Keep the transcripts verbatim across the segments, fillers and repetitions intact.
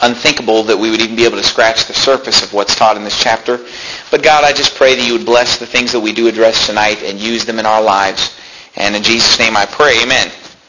unthinkable that we would even be able to scratch the surface of what's taught in this chapter. But God, I just pray that you would bless the things that we do address tonight and use them in our lives. And in Jesus' name I pray, amen.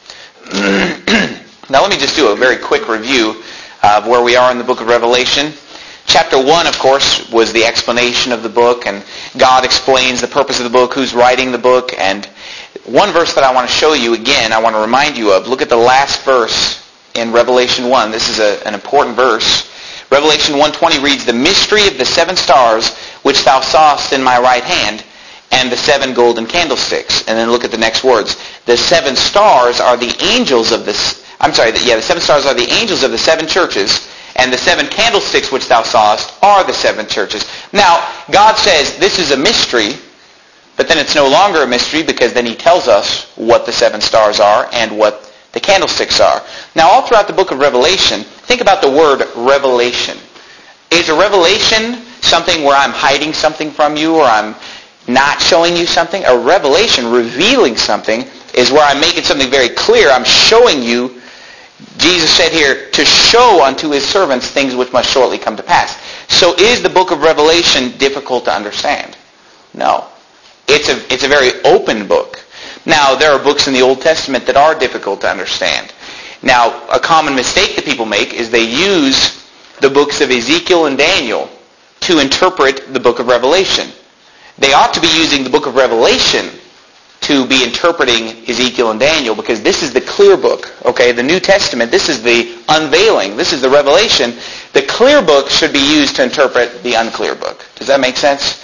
Now let me just do a very quick review of where we are in the book of Revelation. Chapter one, of course, was the explanation of the book, and God explains the purpose of the book, who's writing the book. And one verse that I want to show you again, I want to remind you of, look at the last verse in Revelation one. This is a, an important verse. Revelation one twenty reads, "The mystery of the seven stars which thou sawest in my right hand, and the seven golden candlesticks." And then look at the next words. The seven stars are the angels of this. I'm sorry, yeah, the seven stars are the angels of the seven churches, and the seven candlesticks which thou sawest are the seven churches. Now, God says this is a mystery, but then it's no longer a mystery because then he tells us what the seven stars are and what the candlesticks are. Now, all throughout the book of Revelation, think about the word revelation. Is a revelation something where I'm hiding something from you or I'm not showing you something? A revelation, revealing something, is where I'm making something very clear. I'm showing you. Jesus said here, to show unto his servants things which must shortly come to pass. So is the book of Revelation difficult to understand? No. It's a, it's a very open book. Now, there are books in the Old Testament that are difficult to understand. Now, a common mistake that people make is they use the books of Ezekiel and Daniel to interpret the book of Revelation. They ought to be using the book of Revelation to be interpreting Ezekiel and Daniel, because this is the clear book, okay? The New Testament, this is the unveiling, this is the revelation. The clear book should be used to interpret the unclear book. Does that make sense?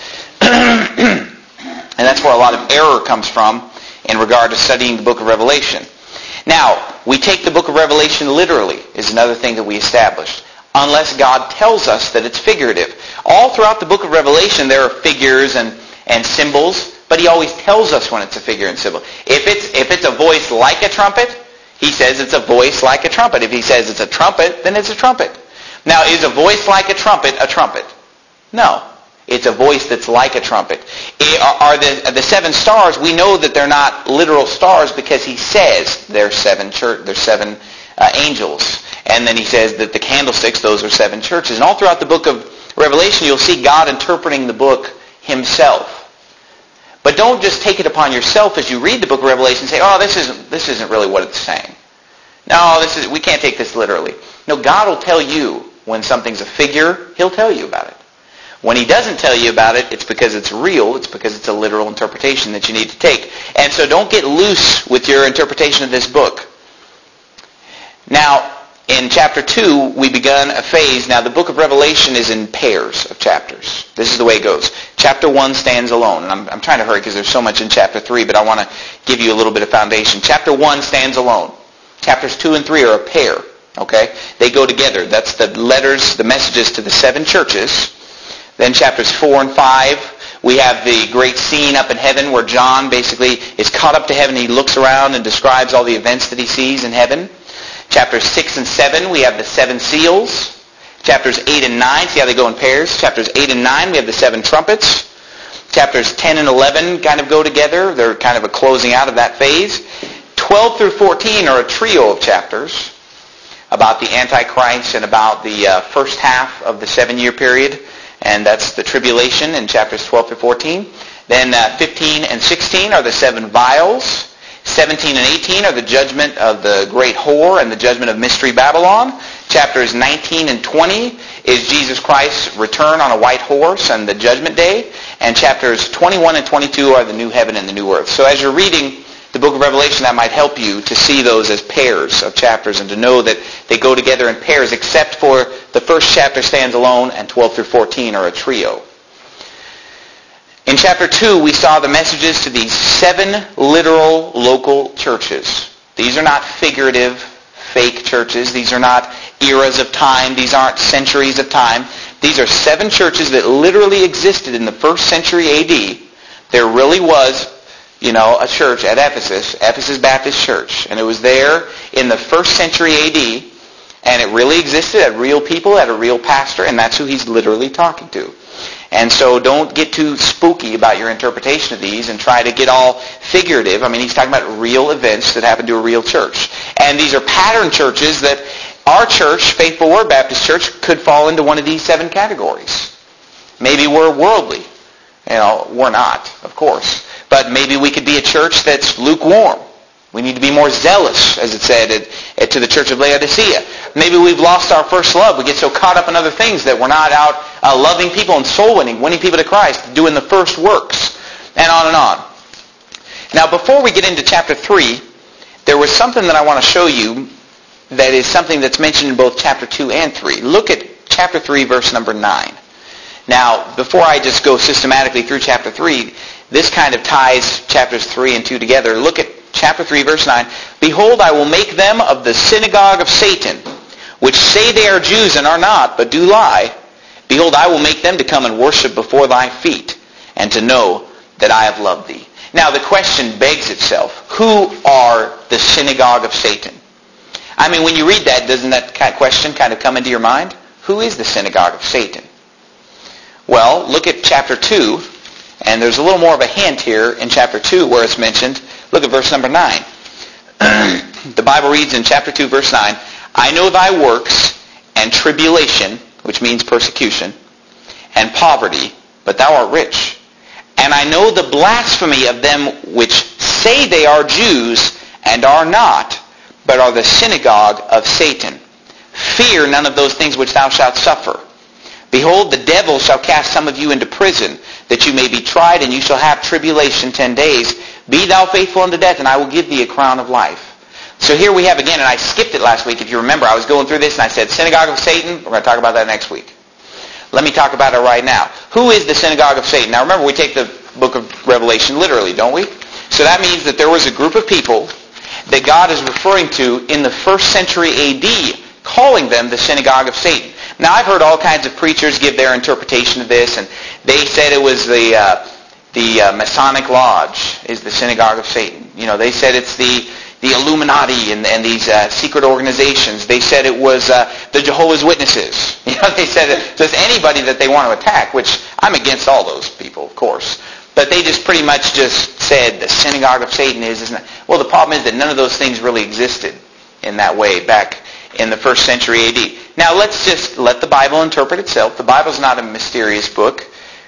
And that's where a lot of error comes from in regard to studying the book of Revelation. Now, we take the book of Revelation literally, is another thing that we established, unless God tells us that it's figurative. All throughout the book of Revelation there are figures and, and symbols, but he always tells us when it's a figure and symbol. If it's if it's a voice like a trumpet, he says it's a voice like a trumpet. If he says it's a trumpet, then it's a trumpet. Now, is a voice like a trumpet a trumpet? No. It's a voice that's like a trumpet. Are the, the seven stars, we know that they're not literal stars because he says they're seven, church, they're seven uh, angels. And then he says that the candlesticks, those are seven churches. And all throughout the book of Revelation, you'll see God interpreting the book himself. But don't just take it upon yourself as you read the book of Revelation and say, oh, this isn't this isn't really what it's saying. No, this is we can't take this literally. No, God will tell you when something's a figure, he'll tell you about it. When he doesn't tell you about it, it's because it's real, it's because it's a literal interpretation that you need to take. And so don't get loose with your interpretation of this book. Now, in chapter two, we begun a phase. Now, the book of Revelation is in pairs of chapters. This is the way it goes. Chapter one stands alone. And I'm, I'm trying to hurry because there's so much in chapter three, but I want to give you a little bit of foundation. Chapter one stands alone. Chapters two and three are a pair. Okay? They go together. That's the letters, the messages to the seven churches. Then chapters four and five, we have the great scene up in heaven where John basically is caught up to heaven. He looks around and describes all the events that he sees in heaven. Chapters six and seven, we have the seven seals. Chapters eight and nine, see how they go in pairs? Chapters eight and nine, we have the seven trumpets. Chapters ten and eleven kind of go together. They're kind of a closing out of that phase. twelve through fourteen are a trio of chapters about the Antichrist and about the uh, first half of the seven-year period. And that's the tribulation in chapters twelve through fourteen. Then uh, fifteen and sixteen are the seven vials. seventeen and eighteen are the judgment of the great whore and the judgment of Mystery Babylon. Chapters nineteen and twenty is Jesus Christ's return on a white horse and the judgment day. And chapters twenty-one and twenty-two are the new heaven and the new earth. So as you're reading the book of Revelation, that might help you to see those as pairs of chapters and to know that they go together in pairs, except for the first chapter stands alone and twelve through fourteen are a trio. In chapter two, we saw the messages to these seven literal local churches. These are not figurative, fake churches. These are not eras of time. These aren't centuries of time. These are seven churches that literally existed in the first century A D. There really was, you know, a church at Ephesus, Ephesus Baptist Church. And it was there in the first century A D. And it really existed, had real people, had a real pastor, and that's who he's literally talking to. And so don't get too spooky about your interpretation of these and try to get all figurative. I mean, he's talking about real events that happened to a real church. And these are pattern churches that Our church, Faithful Word Baptist Church, could fall into one of these seven categories. Maybe we're worldly. You know, we're not, of course. But maybe we could be a church that's lukewarm. We need to be more zealous, as it said at, at, to the church of Laodicea. Maybe we've lost our first love. We get so caught up in other things that we're not out uh, loving people and soul winning, winning people to Christ, doing the first works, and on and on. Now, before we get into chapter three, there was something that I want to show you that is something that's mentioned in both chapter two and three. Look at chapter three, verse number nine. Now, before I just go systematically through chapter three, this kind of ties chapters three and two together. Look at chapter three, verse nine. Behold, I will make them of the synagogue of Satan, which say they are Jews and are not, but do lie. Behold, I will make them to come and worship before thy feet, and to know that I have loved thee. Now, the question begs itself. Who are the synagogue of Satan? I mean, when you read that, doesn't that kind of question kind of come into your mind? Who is the synagogue of Satan? Well, look at chapter two, and there's a little more of a hint here in chapter two where it's mentioned. Look at verse number nine. The Bible reads in chapter two, verse nine, I know thy works and tribulation, which means persecution, and poverty, but thou art rich. And I know the blasphemy of them which say they are Jews and are not, but are the synagogue of Satan. Fear none of those things which thou shalt suffer. Behold, the devil shall cast some of you into prison, that you may be tried, and you shall have tribulation ten days. Be thou faithful unto death, and I will give thee a crown of life. So here we have again, and I skipped it last week. If you remember, I was going through this, and I said, synagogue of Satan. We're going to talk about that next week. Let me talk about it right now. Who is the synagogue of Satan? Now remember, we take the book of Revelation literally, don't we? So that means that there was a group of people that God is referring to in the first century A D, calling them the synagogue of Satan. Now, I've heard all kinds of preachers give their interpretation of this, and they said it was the uh, the uh, Masonic Lodge is the synagogue of Satan. You know, they said it's the the Illuminati and, and these uh, secret organizations. They said it was uh, the Jehovah's Witnesses. You know, they said it, just anybody that they want to attack, which I'm against all those people, of course. But they just pretty much just said the synagogue of Satan is, isn't it? Well, the problem is that none of those things really existed in that way back in the first century A D. Now, let's just let the Bible interpret itself. The Bible's not a mysterious book.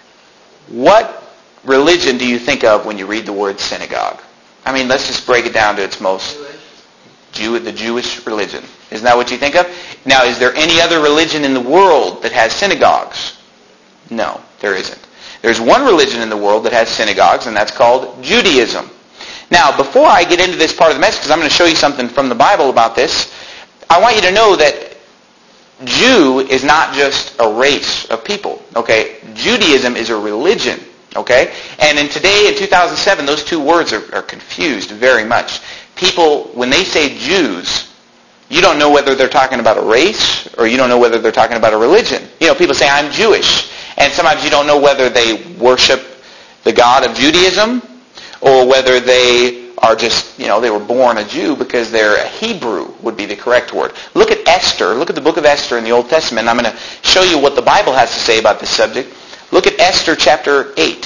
What religion do you think of when you read the word synagogue? I mean, let's just break it down to its most Jew, the Jewish religion. Isn't that what you think of? Now, is there any other religion in the world that has synagogues? No, there isn't. There's one religion in the world that has synagogues, and that's called Judaism. Now, before I get into this part of the message, because I'm going to show you something from the Bible about this, I want you to know that Jew is not just a race of people, okay? Judaism is a religion, okay? And in today, in two thousand seven, those two words are, are confused very much. People, when they say Jews, you don't know whether they're talking about a race or you don't know whether they're talking about a religion. You know, people say, I'm Jewish. And sometimes you don't know whether they worship the God of Judaism or whether they are just, you know, they were born a Jew because they're a Hebrew would be the correct word. Look at Esther. Look at the book of Esther in the Old Testament. I'm going to show you what the Bible has to say about this subject. Look at Esther chapter eight.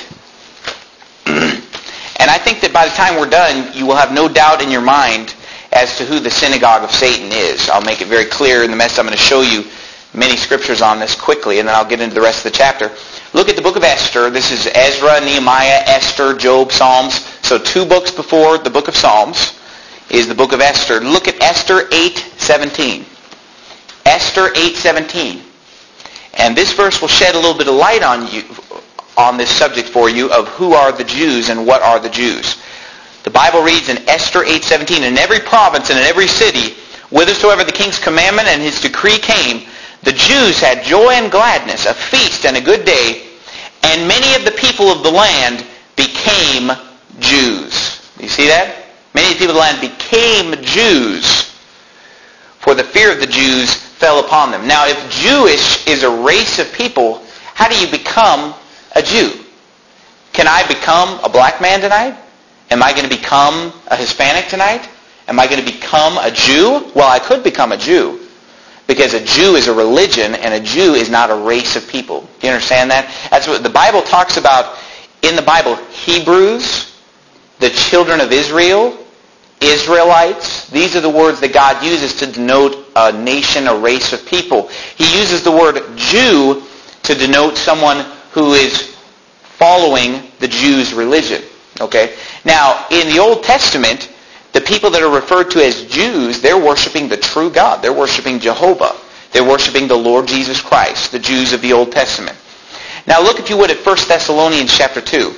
And I think that by the time we're done, you will have no doubt in your mind as to who the synagogue of Satan is. I'll make it very clear in the message. I'm going to show you many scriptures on this quickly, and then I'll get into the rest of the chapter. Look at the book of Esther. This is Ezra, Nehemiah, Esther, Job, Psalms. So two books before the book of Psalms is the book of Esther. Look at Esther eight seventeen. Esther eight seventeen. And this verse will shed a little bit of light on you, on this subject for you of who are the Jews and what are the Jews. The Bible reads in Esther eight seventeen, in every province and in every city, whithersoever the king's commandment and his decree came, the Jews had joy and gladness, a feast and a good day, and many of the people of the land became Jews. Do you see that? Many of the people of the land became Jews, for the fear of the Jews fell upon them. Now, if Jewish is a race of people, how do you become a Jew? Can I become a black man tonight? Am I going to become a Hispanic tonight? Am I going to become a Jew? Well, I could become a Jew. Because a Jew is a religion, and a Jew is not a race of people. Do you understand that? That's what the Bible talks about. In the Bible, Hebrews, the children of Israel, Israelites. These are the words that God uses to denote a nation, a race of people. He uses the word Jew to denote someone who is following the Jews' religion. Okay? Now, in the Old Testament, the people that are referred to as Jews, they're worshiping the true God. They're worshiping Jehovah. They're worshiping the Lord Jesus Christ, the Jews of the Old Testament. Now look, if you would, at First Thessalonians chapter two.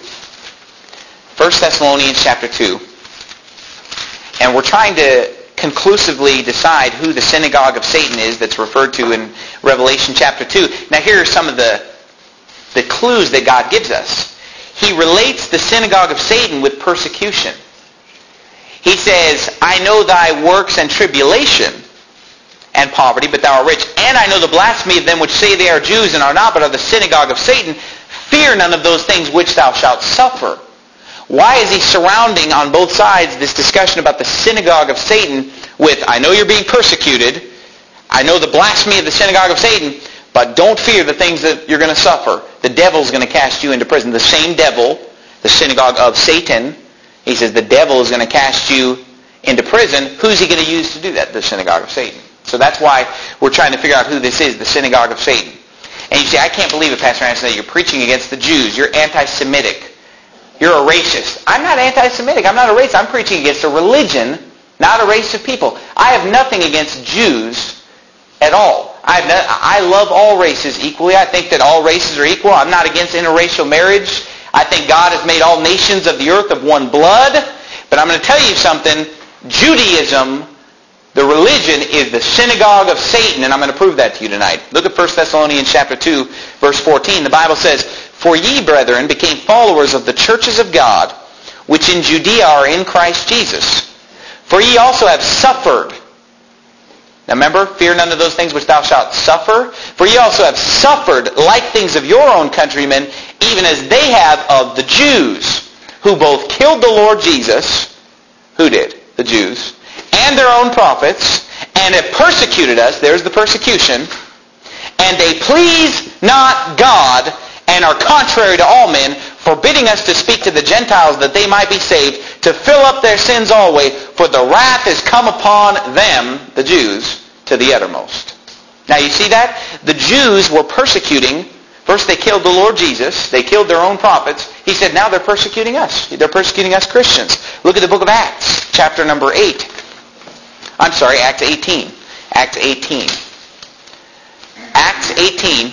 First Thessalonians chapter two. And we're trying to conclusively decide who the synagogue of Satan is that's referred to in Revelation chapter two. Now here are some of the, the clues that God gives us. He relates the synagogue of Satan with persecution. He says, I know thy works and tribulation and poverty, but thou art rich. And I know the blasphemy of them which say they are Jews and are not, but are the synagogue of Satan. Fear none of those things which thou shalt suffer. Why is he surrounding on both sides this discussion about the synagogue of Satan with, I know you're being persecuted, I know the blasphemy of the synagogue of Satan, but don't fear the things that you're going to suffer. The devil's going to cast you into prison. The same devil, the synagogue of Satan, he says the devil is going to cast you into prison. Who's he going to use to do that? The synagogue of Satan. So that's why we're trying to figure out who this is, the synagogue of Satan. And you say, I can't believe it, Pastor Anderson, that you're preaching against the Jews. You're anti-Semitic. You're a racist. I'm not anti-Semitic. I'm not a racist. I'm preaching against a religion, not a race of people. I have nothing against Jews at all. I, have no, I love all races equally. I think that all races are equal. I'm not against interracial marriage. I think God has made all nations of the earth of one blood. But I'm going to tell you something. Judaism, the religion, is the synagogue of Satan, and I'm going to prove that to you tonight. Look at First Thessalonians chapter two, verse fourteen. The Bible says, For ye, brethren, became followers of the churches of God, which in Judea are in Christ Jesus. For ye also have suffered. Now remember, fear none of those things which thou shalt suffer. For ye also have suffered like things of your own countrymen, even as they have of the Jews, who both killed the Lord Jesus, who did? The Jews, and their own prophets, and have persecuted us, there's the persecution, and they please not God, and are contrary to all men, forbidding us to speak to the Gentiles that they might be saved, to fill up their sins always, for the wrath is come upon them, the Jews, to the uttermost. Now you see that? The Jews were persecuting. First they killed the Lord Jesus. They killed their own prophets. He said, now they're persecuting us. They're persecuting us Christians. Look at the book of Acts, chapter number eight. I'm sorry, Acts eighteen. Acts eighteen. Acts eighteen.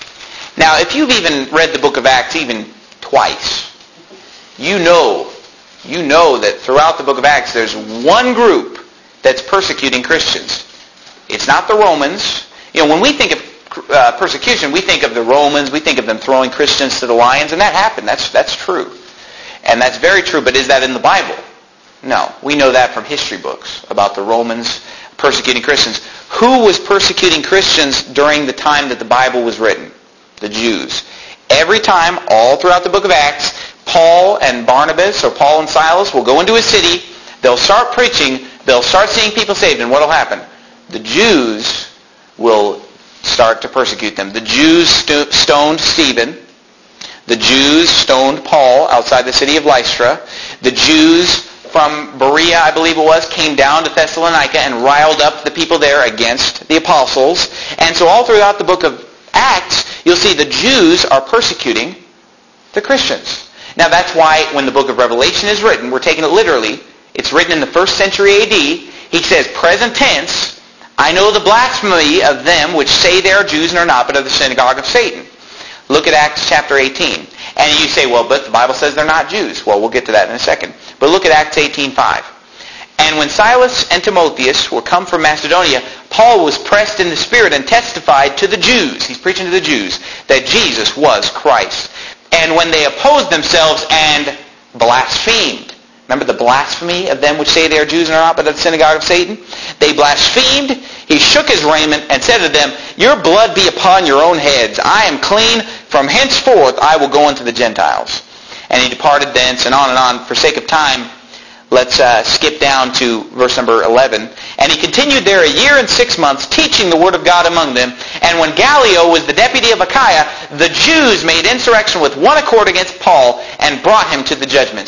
Now, if you've even read the book of Acts even twice, you know, you know that throughout the book of Acts there's one group that's persecuting Christians. It's not the Romans. You know, when we think of uh, persecution, we think of the Romans, we think of them throwing Christians to the lions, and that happened. That's that's true. And that's very true, but is that in the Bible? No. We know that from history books about the Romans persecuting Christians. Who was persecuting Christians during the time that the Bible was written? The Jews. Every time, all throughout the book of Acts, Paul and Barnabas, or Paul and Silas, will go into a city, they'll start preaching, they'll start seeing people saved, and what will happen? The Jews will start to persecute them. The Jews st- stoned Stephen. The Jews stoned Paul outside the city of Lystra. The Jews from Berea, I believe it was, came down to Thessalonica and riled up the people there against the apostles. And so all throughout the book of Acts, you'll see the Jews are persecuting the Christians. Now that's why when the book of Revelation is written, we're taking it literally. It's written in the first century A D. He says, present tense, I know the blasphemy of them which say they are Jews and are not, but of the synagogue of Satan. Look at Acts chapter eighteen. And you say, well, but the Bible says they're not Jews. Well, we'll get to that in a second. But look at Acts eighteen five. And when Silas and Timotheus were come from Macedonia, Paul was pressed in the Spirit and testified to the Jews, he's preaching to the Jews, that Jesus was Christ. And when they opposed themselves and blasphemed, remember the blasphemy of them which say they are Jews and are not, but of the synagogue of Satan? They blasphemed. He shook his raiment and said to them, your blood be upon your own heads. I am clean. From henceforth I will go unto the Gentiles. And he departed thence, and on and on. For sake of time, let's uh, skip down to verse number eleven. And he continued there a year and six months, teaching the word of God among them. And when Gallio was the deputy of Achaia, the Jews made insurrection with one accord against Paul and brought him to the judgment seat.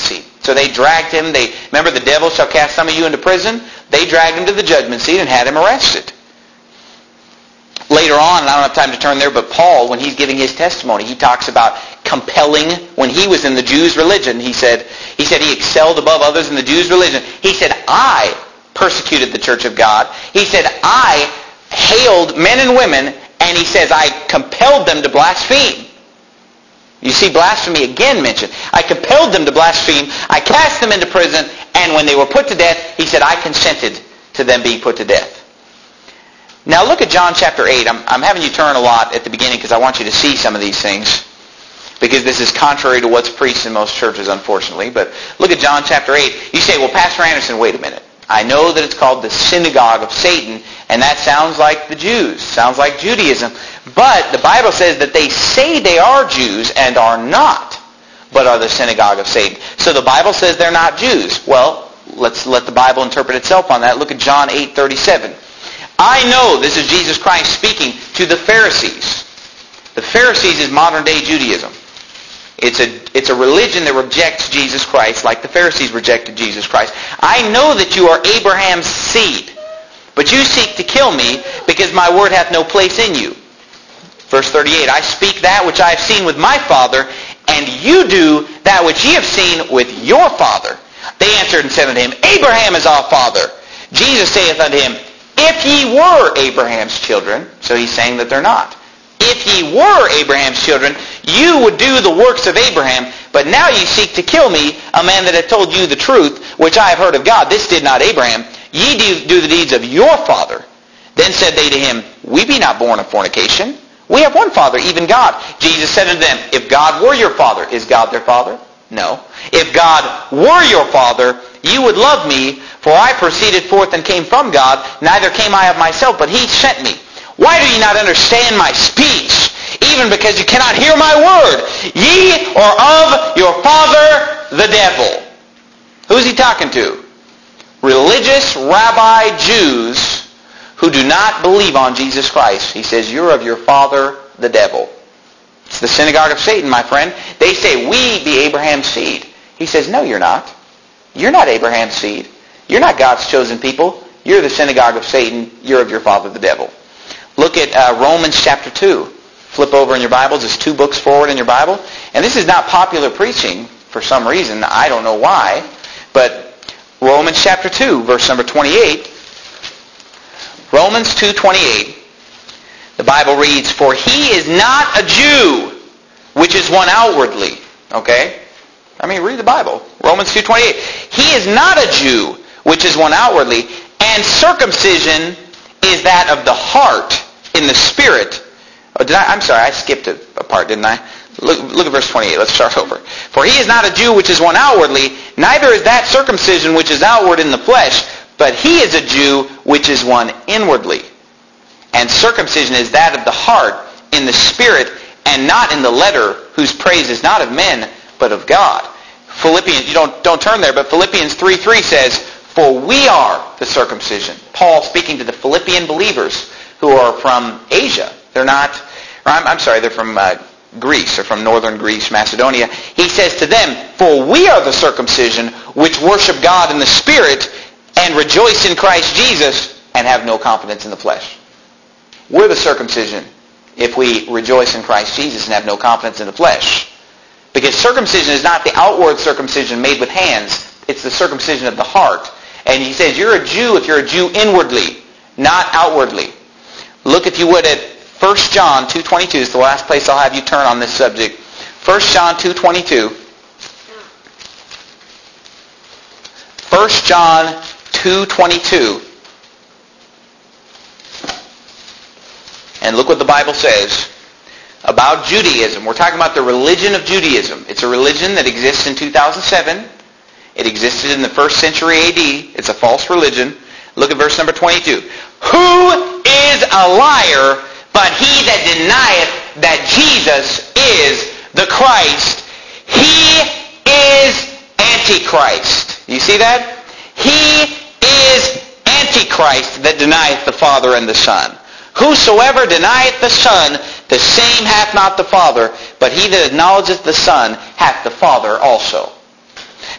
So they dragged him. They remember the devil shall cast some of you into prison. They dragged him to the judgment seat and had him arrested. Later on, and I don't have time to turn there, but Paul, when he's giving his testimony, he talks about compelling. When he was in the Jews' religion, he said, he said he excelled above others in the Jews' religion. He said, I persecuted the church of God. He said, I hailed men and women, and he says, I compelled them to blaspheme. You see blasphemy again mentioned. I compelled them to blaspheme. I cast them into prison, and when they were put to death, he said, I consented to them being put to death. Now look at John chapter eight. I'm, I'm having you turn a lot at the beginning because I want you to see some of these things, because this is contrary to what's preached in most churches, unfortunately. But look at John chapter eight. You say, well, Pastor Anderson, wait a minute. I know that it's called the synagogue of Satan, and that sounds like the Jews, sounds like Judaism. But the Bible says that they say they are Jews and are not, but are the synagogue of Satan. So the Bible says they're not Jews. Well, let's let the Bible interpret itself on that. Look at John eight thirty-seven. I know, this is Jesus Christ speaking to the Pharisees. The Pharisees is modern day Judaism. It's a, it's a religion that rejects Jesus Christ like the Pharisees rejected Jesus Christ. I know that you are Abraham's seed, but you seek to kill me because my word hath no place in you. Verse thirty-eight, I speak that which I have seen with my Father, and you do that which ye have seen with your father. They answered and said unto him, Abraham is our father. Jesus saith unto him, if ye were Abraham's children, so he's saying that they're not. If ye were Abraham's children, you would do the works of Abraham, but now ye seek to kill me, a man that hath told you the truth, which I have heard of God. This did not Abraham. Ye do, do the deeds of your father. Then said they to him, we be not born of fornication. We have one Father, even God. Jesus said unto them, if God were your Father, is God their Father? No. If God were your Father, you would love me, for I proceeded forth and came from God, neither came I of myself, but he sent me. Why do ye not understand my speech? Even because you cannot hear my word. Ye are of your father the devil. Who's he talking to? Religious rabbi Jews who do not believe on Jesus Christ. He says, you're of your father the devil. It's the synagogue of Satan, my friend. They say, we be Abraham's seed. He says, no, you're not. You're not Abraham's seed. You're not God's chosen people. You're the synagogue of Satan. You're of your father the devil. Look at uh, Romans chapter two. Flip over in your Bibles. It's two books forward in your Bible. And this is not popular preaching for some reason. I don't know why. But Romans chapter two, verse number twenty-eight. Romans two twenty-eight. The Bible reads, for he is not a Jew, which is one outwardly. Okay? I mean, read the Bible. Romans two twenty-eight. He is not a Jew, which is one outwardly, and circumcision is that of the heart in the spirit. Oh, did I? I'm sorry, I skipped a, a part, didn't I? Look, look at verse twenty-eight. Let's start over. For he is not a Jew which is one outwardly, neither is that circumcision which is outward in the flesh, but he is a Jew which is one inwardly. And circumcision is that of the heart in the spirit, and not in the letter, whose praise is not of men, but of God. Philippians, you don't, don't turn there, but Philippians three three says, for we are the circumcision. Paul speaking to the Philippian believers who are from Asia. They're not, or I'm, I'm sorry, they're from uh, Greece, or from northern Greece, Macedonia. He says to them, for we are the circumcision which worship God in the Spirit and rejoice in Christ Jesus and have no confidence in the flesh. We're the circumcision if we rejoice in Christ Jesus and have no confidence in the flesh. Because circumcision is not the outward circumcision made with hands. It's the circumcision of the heart. And he says you're a Jew if you're a Jew inwardly, not outwardly. Look, if you would, at First John two twenty-two. It's the last place I'll have you turn on this subject. First John two twenty-two. First John two twenty-two. And look what the Bible says about Judaism. We're talking about the religion of Judaism. It's a religion that exists in two thousand seven. It existed in the first century A D. It's a false religion. Look at verse number twenty-two. Who is a liar but he that denieth that Jesus is the Christ? He is Antichrist. You see that? He is Antichrist that denieth the Father and the Son. Whosoever denieth the Son, the same hath not the Father, but he that acknowledgeth the Son hath the Father also.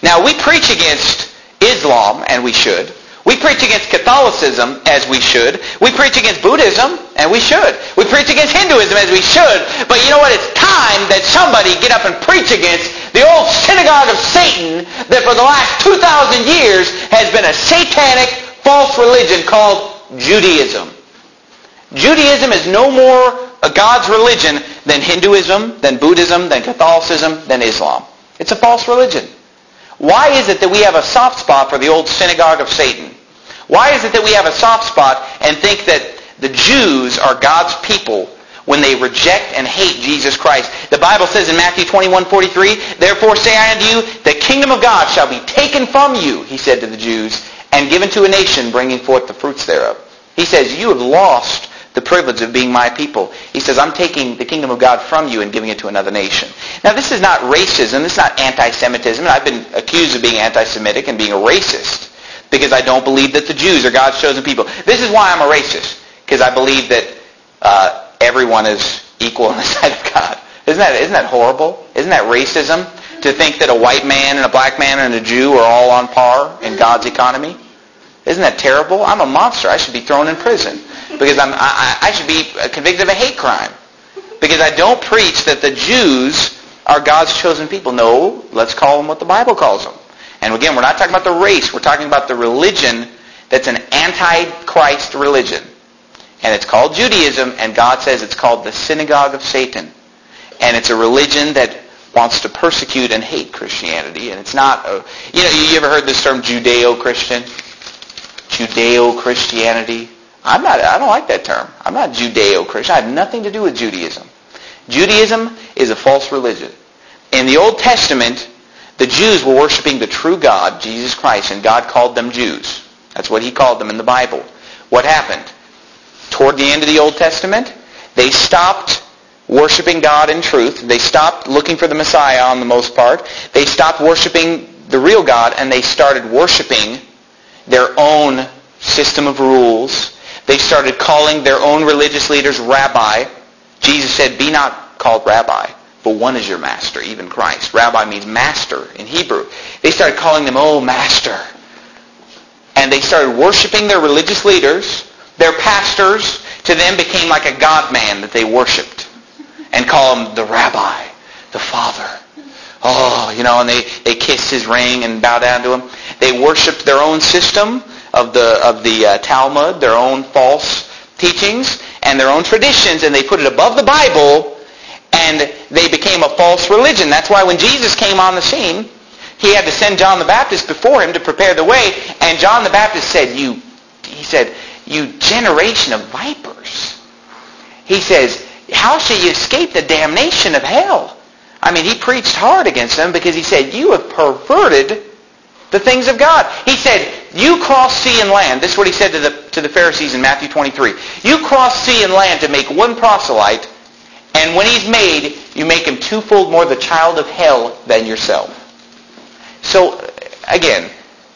Now, we preach against Islam, and we should. We preach against Catholicism, as we should. We preach against Buddhism, and we should. We preach against Hinduism, as we should. But you know what? It's time that somebody get up and preach against the old synagogue of Satan that for the last two thousand years has been a satanic, false religion called Judaism. Judaism is no more a God's religion than Hinduism, than Buddhism, than Catholicism, than Islam. It's a false religion. Why is it that we have a soft spot for the old synagogue of Satan? Why is it that we have a soft spot and think that the Jews are God's people when they reject and hate Jesus Christ? The Bible says in Matthew twenty-one forty-three, "Therefore say I unto you, the kingdom of God shall be taken from you," he said to the Jews, "and given to a nation bringing forth the fruits thereof." He says, you have lost the privilege of being my people. He says, I'm taking the kingdom of God from you and giving it to another nation. Now, this is not racism. This is not anti-Semitism. I've been accused of being anti-Semitic and being a racist because I don't believe that the Jews are God's chosen people. This is why I'm a racist, because I believe that uh, everyone is equal in the sight of God. Isn't that, isn't that horrible? Isn't that racism? To think that a white man and a black man and a Jew are all on par in God's economy? Isn't that terrible? I'm a monster. I should be thrown in prison because I'm, I, I should be convicted of a hate crime because I don't preach that the Jews are God's chosen people. No, let's call them what the Bible calls them. And again, we're not talking about the race. We're talking about the religion that's an anti-Christ religion. And it's called Judaism, and God says it's called the synagogue of Satan. And it's a religion that wants to persecute and hate Christianity. And it's not, a, you know, you ever heard this term Judeo-Christian? Judeo-Christianity. I'm not, I don't like that term. I'm not Judeo-Christian. I have nothing to do with Judaism. Judaism is a false religion. In the Old Testament, the Jews were worshiping the true God, Jesus Christ, and God called them Jews. That's what he called them in the Bible. What happened? Toward the end of the Old Testament, they stopped worshiping God in truth. They stopped looking for the Messiah on the most part. They stopped worshiping the real God, and they started worshiping their own system of rules. They started calling their own religious leaders rabbi. Jesus said, be not called rabbi, but one is your master, even Christ. Rabbi means master in Hebrew. They started calling them, oh, master. And they started worshiping their religious leaders. Their pastors, to them, became like a God-man that they worshipped and call him the rabbi, the father. Oh, you know, and they, they kissed his ring and bow down to him. They worshipped their own system of the of the uh, Talmud, their own false teachings, and their own traditions, and they put it above the Bible, and they became a false religion. That's why when Jesus came on the scene, he had to send John the Baptist before him to prepare the way, and John the Baptist said, "You," he said, "you generation of vipers." He says, "How shall you escape the damnation of hell?" I mean, he preached hard against them because he said, you have perverted the things of God. He said, you cross sea and land. This is what he said to the, to the Pharisees in Matthew twenty-three. You cross sea and land to make one proselyte, and when he's made, you make him twofold more the child of hell than yourself. So, again,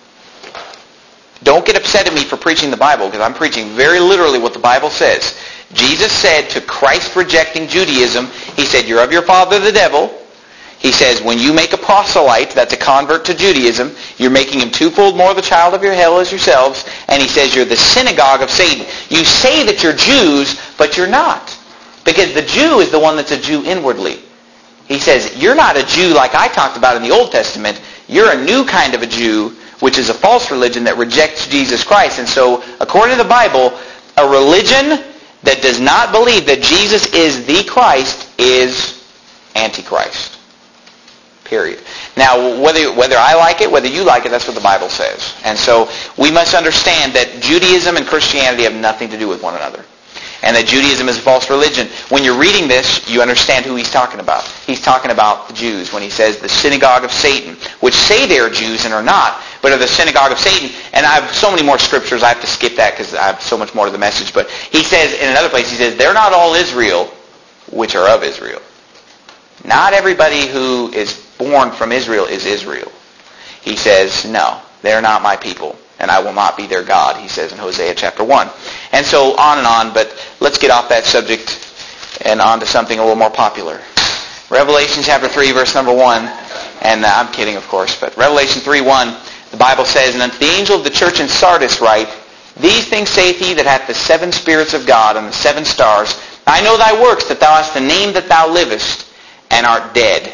don't get upset at me for preaching the Bible, because I'm preaching very literally what the Bible says. Jesus said to Christ-rejecting Judaism, he said, you're of your father the devil. He says, when you make a proselyte, that's a convert to Judaism, you're making him twofold more the child of your hell as yourselves. And he says, you're the synagogue of Satan. You say that you're Jews, but you're not. Because the Jew is the one that's a Jew inwardly. He says, you're not a Jew like I talked about in the Old Testament. You're a new kind of a Jew, which is a false religion that rejects Jesus Christ. And so, according to the Bible, a religion that does not believe that Jesus is the Christ is Antichrist. Period. Now, whether whether I like it, whether you like it, that's what the Bible says. And so we must understand that Judaism and Christianity have nothing to do with one another. And that Judaism is a false religion. When you're reading this, you understand who he's talking about. He's talking about the Jews when he says the synagogue of Satan, which say they're Jews and are not, but are the synagogue of Satan. And I have so many more scriptures, I have to skip that because I have so much more to the message. But he says, in another place, he says, they're not all Israel, which are of Israel. Not everybody who is born from Israel is Israel. He says, no, they're not my people, and I will not be their God, he says in Hosea chapter one. And so on and on, but let's get off that subject and on to something a little more popular. Revelation chapter three, verse number one. And uh, I'm kidding, of course, but Revelation three one, the Bible says, "And unto the angel of the church in Sardis write, These things saith he that hath the seven spirits of God and the seven stars. I know thy works, that thou hast a name that thou livest, and art dead.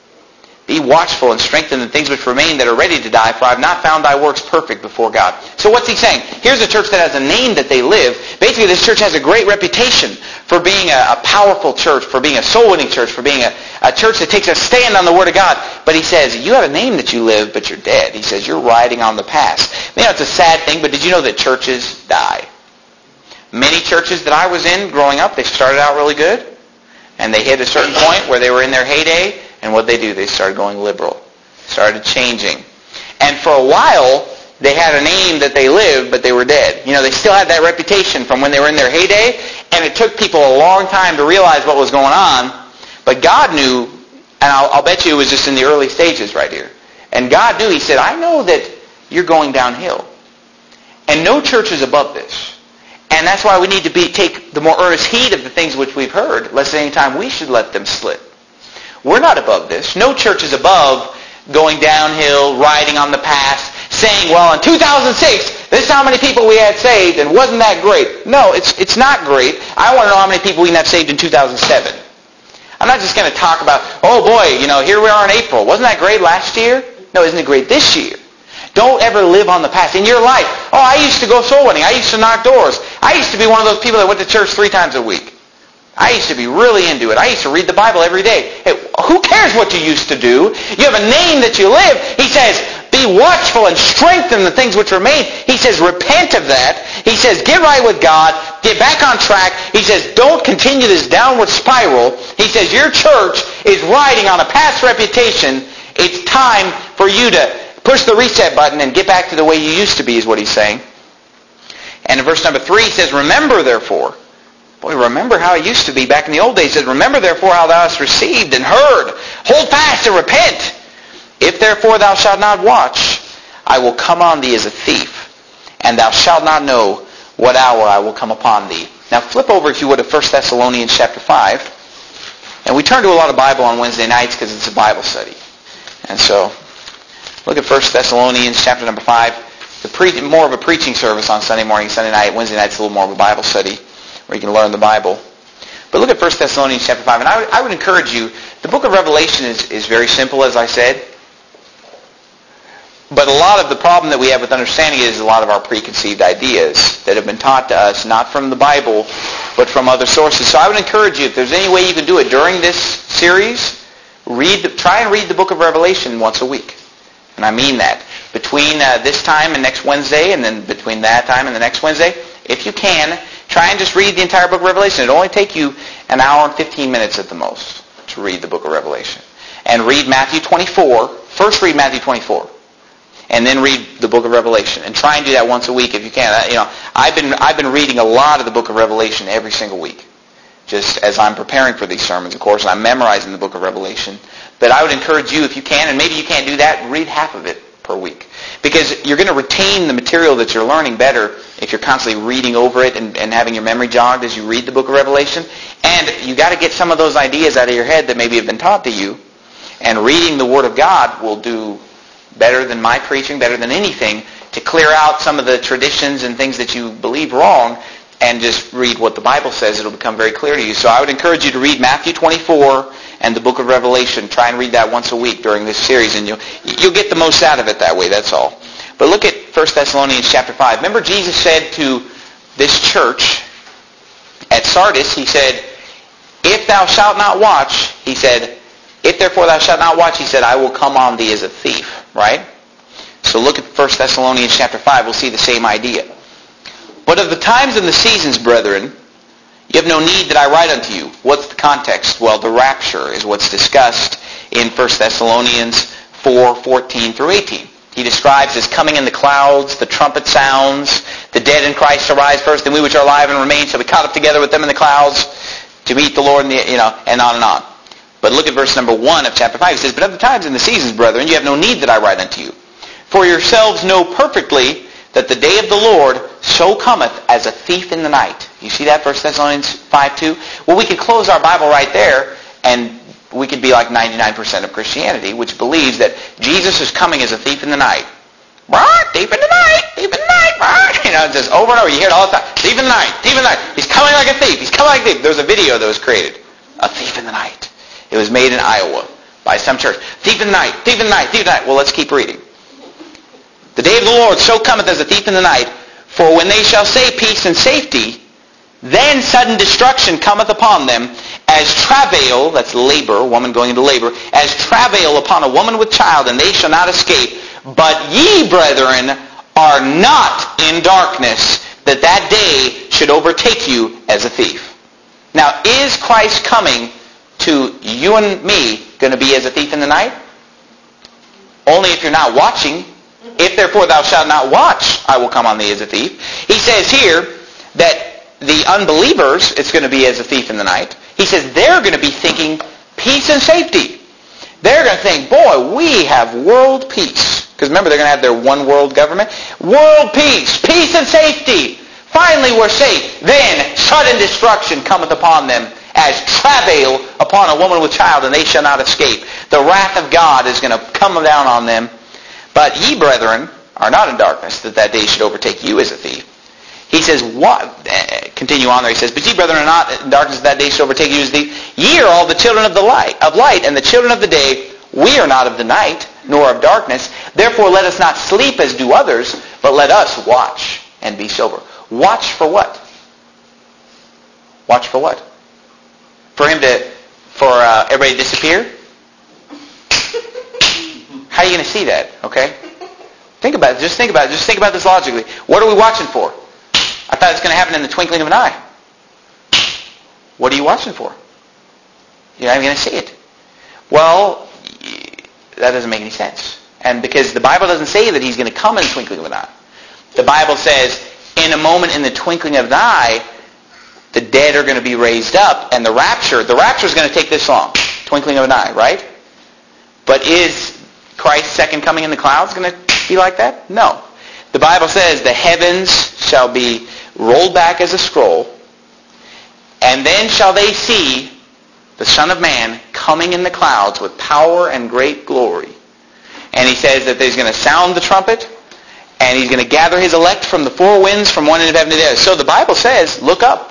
Be watchful and strengthen the things which remain that are ready to die, for I have not found thy works perfect before God." So what's he saying? Here's a church that has a name that they live. Basically, this church has a great reputation for being a, a powerful church, for being a soul-winning church, for being a, a church that takes a stand on the Word of God. But he says, you have a name that you live, but you're dead. He says, you're riding on the past. You know, it's a sad thing, but did you know that churches die? Many churches that I was in growing up, they started out really good, and they hit a certain point where they were in their heyday, and what they do, they started going liberal, started changing. And for a while, they had a name that they lived, but they were dead. You know, they still had that reputation from when they were in their heyday, and it took people a long time to realize what was going on. But God knew, and I'll, I'll bet you it was just in the early stages right here. And God knew, he said, I know that you're going downhill. And no church is above this. And that's why we need to be, take the more earnest heed of the things which we've heard, lest at any time we should let them slip. We're not above this. No church is above going downhill, riding on the past, saying, well, in two thousand six, this is how many people we had saved, and wasn't that great? No, it's it's not great. I want to know how many people we can have saved in two thousand seven. I'm not just going to talk about, oh boy, you know, here we are in April. Wasn't that great last year? No, isn't it great this year? Don't ever live on the past. In your life, oh, I used to go soul winning. I used to knock doors. I used to be one of those people that went to church three times a week. I used to be really into it. I used to read the Bible every day. Hey, who cares what you used to do? You have a name that you live. He says, be watchful and strengthen the things which remain. He says, repent of that. He says, get right with God. Get back on track. He says, don't continue this downward spiral. He says, your church is riding on a past reputation. It's time for you to push the reset button and get back to the way you used to be, is what he's saying. And in verse number three, he says, remember therefore. Boy, remember how it used to be back in the old days. He says, remember therefore how thou hast received and heard. Hold fast and repent. If therefore thou shalt not watch, I will come on thee as a thief, and thou shalt not know what hour I will come upon thee. Now flip over, if you would, to First Thessalonians chapter five. And we turn to a lot of Bible on Wednesday nights because it's a Bible study. And so, look at First Thessalonians chapter number five. The pre- more of a preaching service on Sunday morning, Sunday night. Wednesday night's a little more of a Bible study, where you can learn the Bible. But look at First Thessalonians chapter five. And I would, I would encourage you, the book of Revelation is, is very simple, as I said. But a lot of the problem that we have with understanding is a lot of our preconceived ideas that have been taught to us, not from the Bible, but from other sources. So I would encourage you, if there's any way you can do it during this series, read, the, try and read the book of Revelation once a week. And I mean that. Between uh, this time and next Wednesday, and then between that time and the next Wednesday, if you can, try and just read the entire book of Revelation. It'll only take you an hour and fifteen minutes at the most to read the book of Revelation. And read Matthew twenty-four. First read Matthew twenty-four. And then read the book of Revelation. And try and do that once a week if you can. You know, I've been I've been reading a lot of the book of Revelation every single week. Just as I'm preparing for these sermons, of course, and I'm memorizing the book of Revelation. But I would encourage you, if you can, and maybe you can't do that, read half of it per week. Because you're going to retain the material that you're learning better if you're constantly reading over it and, and having your memory jogged as you read the book of Revelation. And you got to get some of those ideas out of your head that maybe have been taught to you. And reading the Word of God will do better than my preaching, better than anything, to clear out some of the traditions and things that you believe wrong, and just read what the Bible says. It'll become very clear to you. So I would encourage you to read Matthew twenty-four and the book of Revelation. Try and read that once a week during this series, and you'll, you'll get the most out of it that way, that's all. But look at First Thessalonians chapter five. Remember Jesus said to this church at Sardis, he said, if thou shalt not watch, he said, if therefore thou shalt not watch, he said, I will come on thee as a thief, right? So look at First Thessalonians chapter five. We'll see the same idea. But of the times and the seasons, brethren, you have no need that I write unto you. What's the context? Well, the rapture is what's discussed in First Thessalonians four, fourteen through eighteen. He describes as coming in the clouds, the trumpet sounds, the dead in Christ shall rise first, and we which are alive and remain shall be caught up together with them in the clouds to meet the Lord, in the, you know, and on and on. But look at verse number one of chapter five. He says, but of the times and the seasons, brethren, you have no need that I write unto you. For yourselves know perfectly that the day of the Lord so cometh as a thief in the night. You see that, First Thessalonians five two? Well, we could close our Bible right there and we could be like ninety-nine percent of Christianity, which believes that Jesus is coming as a thief in the night. Right? Thief in the night, thief in the night, right? You know, it says over and over. You hear it all the time. Thief in the night, thief in the night. He's coming like a thief. He's coming like a thief. There was a video that was created. A thief in the night. It was made in Iowa by some church. Thief in the night, thief in the night, thief in the night. Well, let's keep reading. The day of the Lord so cometh as a thief in the night, for when they shall say peace and safety, then sudden destruction cometh upon them, as travail, that's labor, a woman going into labor, as travail upon a woman with child, and they shall not escape. But ye, brethren, are not in darkness, that that day should overtake you as a thief. Now, is Christ coming to you and me going to be as a thief in the night? Only if you're not watching. If therefore thou shalt not watch, I will come on thee as a thief. He says here that the unbelievers, it's going to be as a thief in the night. He says they're going to be thinking peace and safety. They're going to think, boy, we have world peace. Because remember, they're going to have their one world government. World peace, peace and safety. Finally, we're safe. Then sudden destruction cometh upon them, as travail upon a woman with child, and they shall not escape. The wrath of God is going to come down on them. But ye, brethren, are not in darkness, that that day should overtake you as a thief. He says, what? Continue on there. He says, but ye, brethren, are not in darkness, that that day should overtake you as a thief. Ye are all the children of the light, of light, and the children of the day. We are not of the night, nor of darkness. Therefore, let us not sleep as do others, but let us watch and be sober. Watch for what? Watch for what? For him to, for uh, everybody to disappear? How are you going to see that? Okay? Think about it. Just think about it. Just think about this logically. What are we watching for? I thought it's going to happen in the twinkling of an eye. What are you watching for? You're not even going to see it. Well, that doesn't make any sense. And because the Bible doesn't say that he's going to come in the twinkling of an eye. The Bible says, in a moment in the twinkling of an eye, the dead are going to be raised up, and the rapture, the rapture is going to take this long. Twinkling of an eye, right? But is Christ's second coming in the clouds going to be like that? No. The Bible says the heavens shall be rolled back as a scroll, and then shall they see the Son of Man coming in the clouds with power and great glory. And he says that he's going to sound the trumpet, and he's going to gather his elect from the four winds, from one end of heaven to the other. So the Bible says, look up.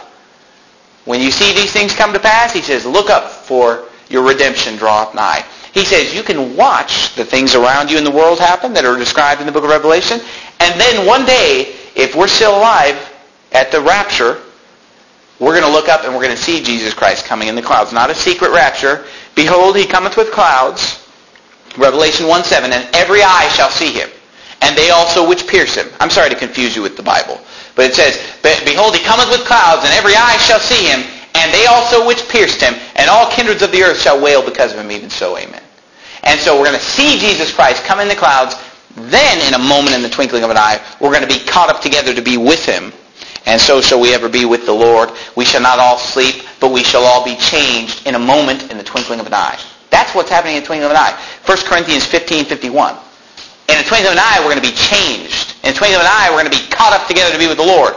When you see these things come to pass, he says, look up, for your redemption draweth nigh. He says you can watch the things around you in the world happen that are described in the book of Revelation, and then one day, if we're still alive at the rapture, we're going to look up and we're going to see Jesus Christ coming in the clouds. Not a secret rapture. Behold, he cometh with clouds. Revelation one seven, and every eye shall see him, and they also which pierce him. I'm sorry to confuse you with the Bible. But it says, behold, he cometh with clouds, and every eye shall see him, and they also which pierced him, and all kindreds of the earth shall wail because of him, even so, amen. And so we're going to see Jesus Christ come in the clouds. Then, in a moment in the twinkling of an eye, we're going to be caught up together to be with him. And so shall we ever be with the Lord. We shall not all sleep, but we shall all be changed in a moment in the twinkling of an eye. That's what's happening in the twinkling of an eye. First Corinthians fifteen fifty-one. In the twinkling of an eye, we're going to be changed. In the twinkling of an eye, we're going to be caught up together to be with the Lord.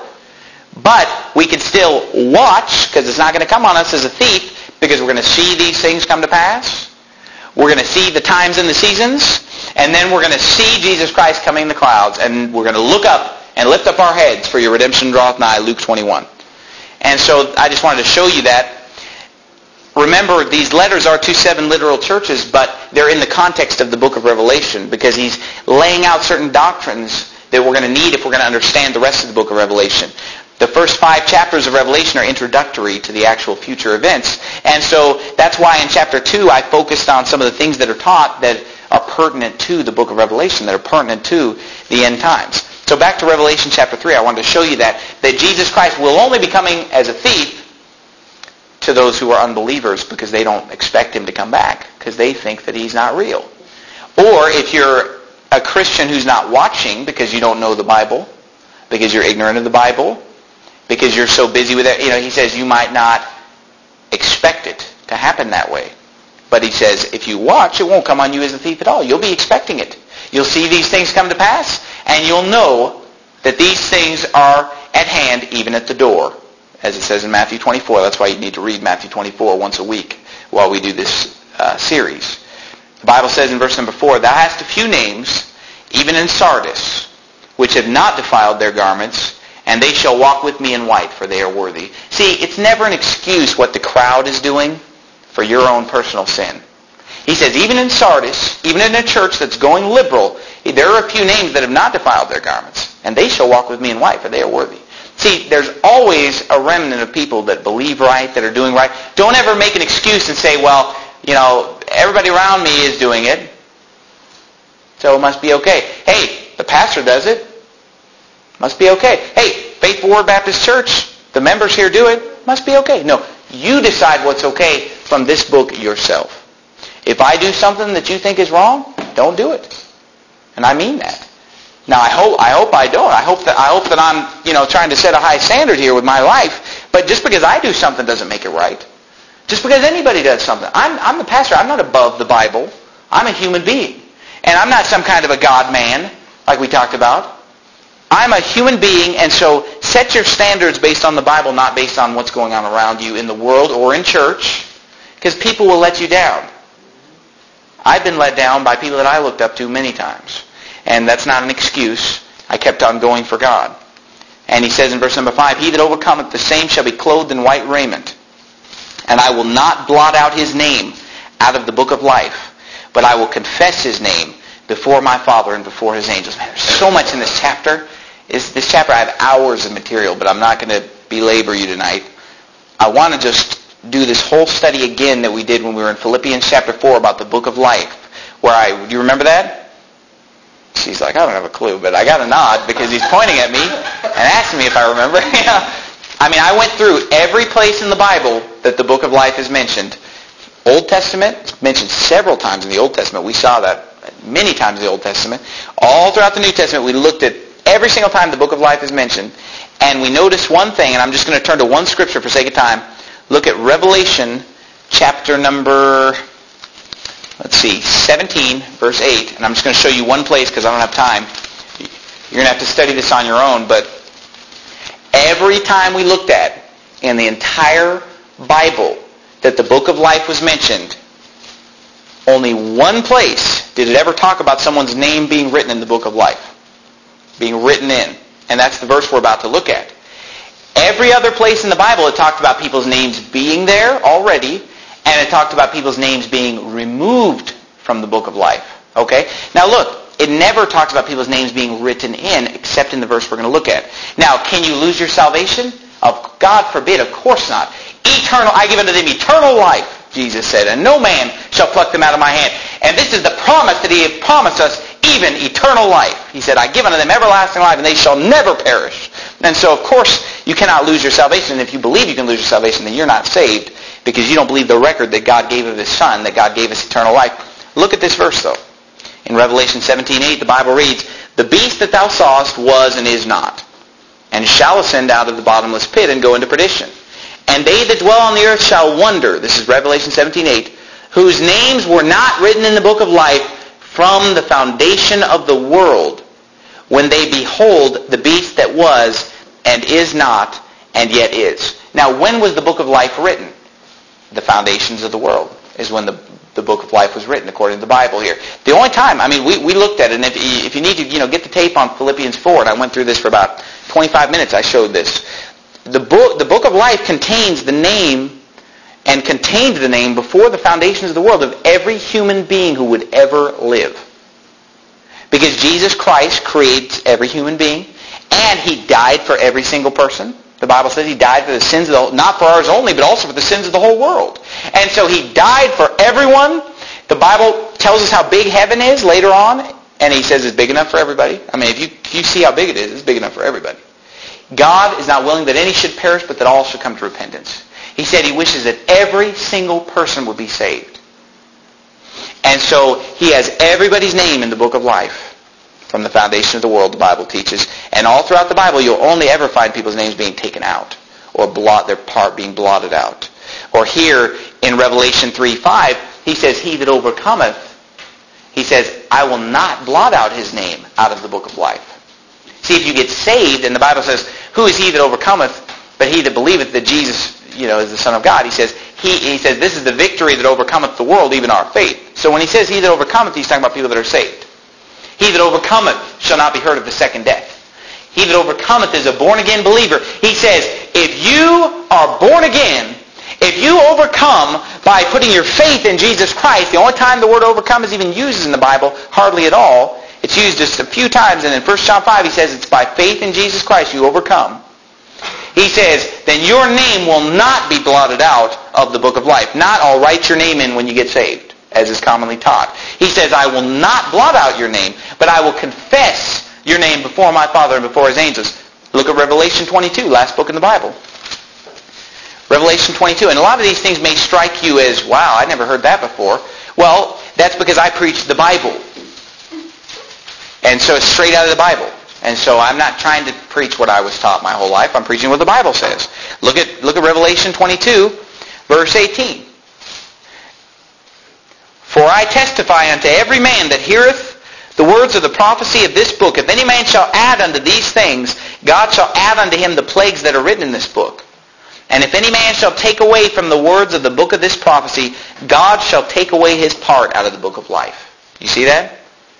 But we can still watch, because it's not going to come on us as a thief, because we're going to see these things come to pass. We're going to see the times and the seasons, and then we're going to see Jesus Christ coming in the clouds, and we're going to look up and lift up our heads, for your redemption draweth nigh, Luke twenty-one. And so I just wanted to show you that. Remember, these letters are to seven literal churches, but they're in the context of the book of Revelation, because he's laying out certain doctrines that we're going to need if we're going to understand the rest of the book of Revelation. The first five chapters of Revelation are introductory to the actual future events. And so that's why in chapter two I focused on some of the things that are taught that are pertinent to the book of Revelation, that are pertinent to the end times. So back to Revelation chapter three, I wanted to show you that, that Jesus Christ will only be coming as a thief to those who are unbelievers, because they don't expect him to come back, because they think that he's not real. Or if you're a Christian who's not watching because you don't know the Bible, because you're ignorant of the Bible, because you're so busy with it, you know, he says you might not expect it to happen that way. But he says if you watch, it won't come on you as a thief at all. You'll be expecting it. You'll see these things come to pass, and you'll know that these things are at hand, even at the door, as it says in Matthew twenty-four. That's why you need to read Matthew twenty-four once a week while we do this uh, series. The Bible says in verse number four, "Thou hast a few names, even in Sardis, which have not defiled their garments, and they shall walk with me in white, for they are worthy." See, it's never an excuse what the crowd is doing for your own personal sin. He says, even in Sardis, even in a church that's going liberal, there are a few names that have not defiled their garments, and they shall walk with me in white, for they are worthy. See, there's always a remnant of people that believe right, that are doing right. Don't ever make an excuse and say, well, you know, everybody around me is doing it, so it must be okay. Hey, the pastor does it. Must be okay. Hey, Faithful Word Baptist Church, the members here do it. Must be okay. No, you decide what's okay from this book yourself. If I do something that you think is wrong, don't do it. And I mean that. Now, I hope I hope I don't. I hope that I hope that I'm, you know, trying to set a high standard here with my life. But just because I do something doesn't make it right. Just because anybody does something. I'm I'm the pastor. I'm not above the Bible. I'm a human being. And I'm not some kind of a God man like we talked about. I'm a human being, and so set your standards based on the Bible, not based on what's going on around you in the world or in church, because people will let you down. I've been let down by people that I looked up to many times. And that's not an excuse. I kept on going for God. And he says in verse number five, "He that overcometh, the same shall be clothed in white raiment. And I will not blot out his name out of the book of life, but I will confess his name before my Father and before his angels." Man, there's so much in this chapter. Is this chapter, I have hours of material, but I'm not going to belabor you tonight. I want to just do this whole study again that we did when we were in Philippians chapter four about the book of life. Where I, do you remember that? She's like, I don't have a clue, but I got a nod because he's pointing at me and asking me if I remember. I mean, I went through every place in the Bible that the book of life is mentioned. Old Testament, it's mentioned several times in the Old Testament. We saw that many times in the Old Testament. All throughout the New Testament, we looked at every single time the book of life is mentioned. And we noticed one thing, and I'm just going to turn to one scripture for sake of time. Look at Revelation chapter number, let's see, seventeen, verse eight. And I'm just going to show you one place because I don't have time. You're going to have to study this on your own. But every time we looked at in the entire Bible that the book of life was mentioned, only one place did it ever talk about someone's name being written in the book of life. Being written in. And that's the verse we're about to look at. Every other place in the Bible it talked about people's names being there already, and it talked about people's names being removed from the book of life. Okay? Now look, it never talks about people's names being written in, except in the verse we're going to look at. Now, can you lose your salvation? Of God forbid, of course not. Eternal, I give unto them eternal life, Jesus said, and no man shall pluck them out of my hand. And this is the promise that he had promised us, even eternal life. He said, I give unto them everlasting life, and they shall never perish. And so, of course, you cannot lose your salvation. And if you believe you can lose your salvation, then you're not saved, because you don't believe the record that God gave of his Son, that God gave us eternal life. Look at this verse, though. In Revelation seventeen eight, the Bible reads, "The beast that thou sawest was and is not, and shall ascend out of the bottomless pit and go into perdition. And they that dwell on the earth shall wonder," this is Revelation seventeen eight, "whose names were not written in the book of life from the foundation of the world, when they behold the beast that was and is not and yet is." Now, when was the book of life written? The foundations of the world is when the, the book of life was written, according to the Bible here. The only time, I mean, we, we looked at it, and if you, if you need to, you know, get the tape on Philippians four, and I went through this for about twenty-five minutes, I showed this. The book, the book of life contains the name and contained the name before the foundations of the world of every human being who would ever live. Because Jesus Christ creates every human being, and he died for every single person. The Bible says he died for the sins of the, not for ours only, but also for the sins of the whole world. And so he died for everyone. The Bible tells us how big heaven is later on, and he says it's big enough for everybody. I mean, if you, if you see how big it is, it's big enough for everybody. God is not willing that any should perish, but that all should come to repentance. He said he wishes that every single person would be saved. And so he has everybody's name in the book of life from the foundation of the world, the Bible teaches. And all throughout the Bible, you'll only ever find people's names being taken out or blot their part being blotted out. Or here in Revelation three five, he says, "He that overcometh," he says, "I will not blot out his name out of the book of life." See, if you get saved, and the Bible says, "Who is he that overcometh but he that believeth that Jesus, you know, is the Son of God?" He says, he, he says, this is the victory that overcometh the world, even our faith. So when he says he that overcometh, he's talking about people that are saved. He that overcometh shall not be hurt of the second death. He that overcometh is a born-again believer. He says, if you are born again, if you overcome by putting your faith in Jesus Christ, the only time the word overcome is even used in the Bible, hardly at all. It's used just a few times, and in First John five he says it's by faith in Jesus Christ you overcome. He says, then your name will not be blotted out of the book of life. Not, I'll write your name in when you get saved, as is commonly taught. He says, I will not blot out your name, but I will confess your name before my Father and before his angels. Look at Revelation twenty-two, last book in the Bible. Revelation twenty-two. And a lot of these things may strike you as, wow, I never heard that before. Well, that's because I preach the Bible. And so it's straight out of the Bible. And so I'm not trying to preach what I was taught my whole life. I'm preaching what the Bible says. Look at look at Revelation twenty-two, verse eighteen. For I testify unto every man that heareth the words of the prophecy of this book. If any man shall add unto these things, God shall add unto him the plagues that are written in this book. And if any man shall take away from the words of the book of this prophecy, God shall take away his part out of the book of life. You see that?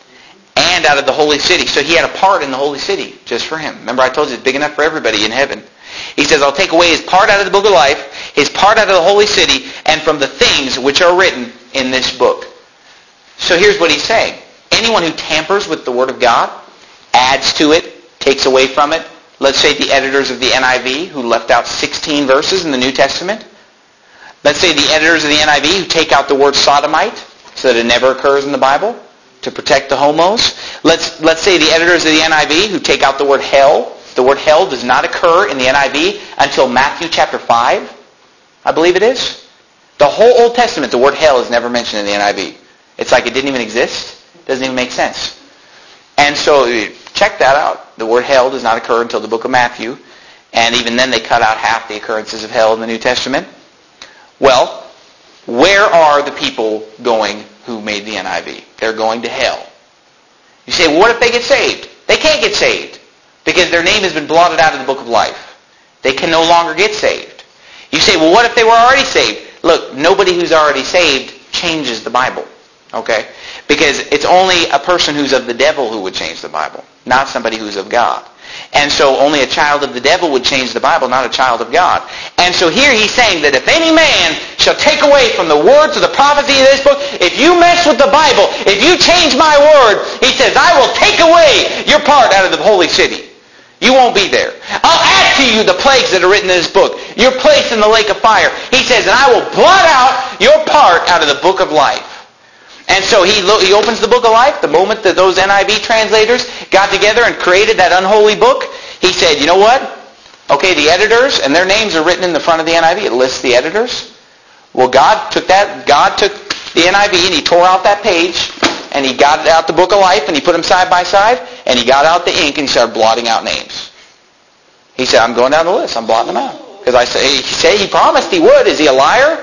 And out of the holy city. So he had a part in the holy city just for him. Remember I told you it's big enough for everybody in heaven. He says, I'll take away his part out of the book of life, his part out of the holy city, and from the things which are written in this book. So here's what he's saying. Anyone who tampers with the Word of God, adds to it, takes away from it, let's say the editors of the N I V who left out sixteen verses in the New Testament. Let's say the editors of the N I V who take out the word sodomite so that it never occurs in the Bible to protect the homos. Let's, let's say the editors of the N I V who take out the word hell. The word hell does not occur in the N I V until Matthew chapter five, I believe it is. The whole Old Testament, the word hell is never mentioned in the N I V. It's like it didn't even exist. It doesn't even make sense. And so check that out. The word hell does not occur until the book of Matthew. And even then they cut out half the occurrences of hell in the New Testament. Well, where are the people going who made the N I V? They're going to hell. You say, well, what if they get saved? They can't get saved because their name has been blotted out of the book of life. They can no longer get saved. You say, well, what if they were already saved? Look, nobody who's already saved changes the Bible. Okay? Because it's only a person who's of the devil who would change the Bible, not somebody who's of God. And so only a child of the devil would change the Bible, not a child of God. And so here he's saying that if any man shall take away from the words of the prophecy of this book, if you mess with the Bible, if you change my word, he says, I will take away your part out of the holy city. You won't be there. I'll add to you the plagues that are written in this book. Your place in the lake of fire. He says, and I will blot out your part out of the book of life. And so he lo- he opens the book of life. The moment that those N I V translators got together and created that unholy book, he said, you know what? Okay, the editors, and their names are written in the front of the N I V. It lists the editors. Well, God took that, God took the N I V and he tore out that page, and he got out the book of life, and he put them side by side, and he got out the ink, and he started blotting out names. He said, I'm going down the list. I'm blotting them out. Because I say, he said he promised he would. Is he a liar?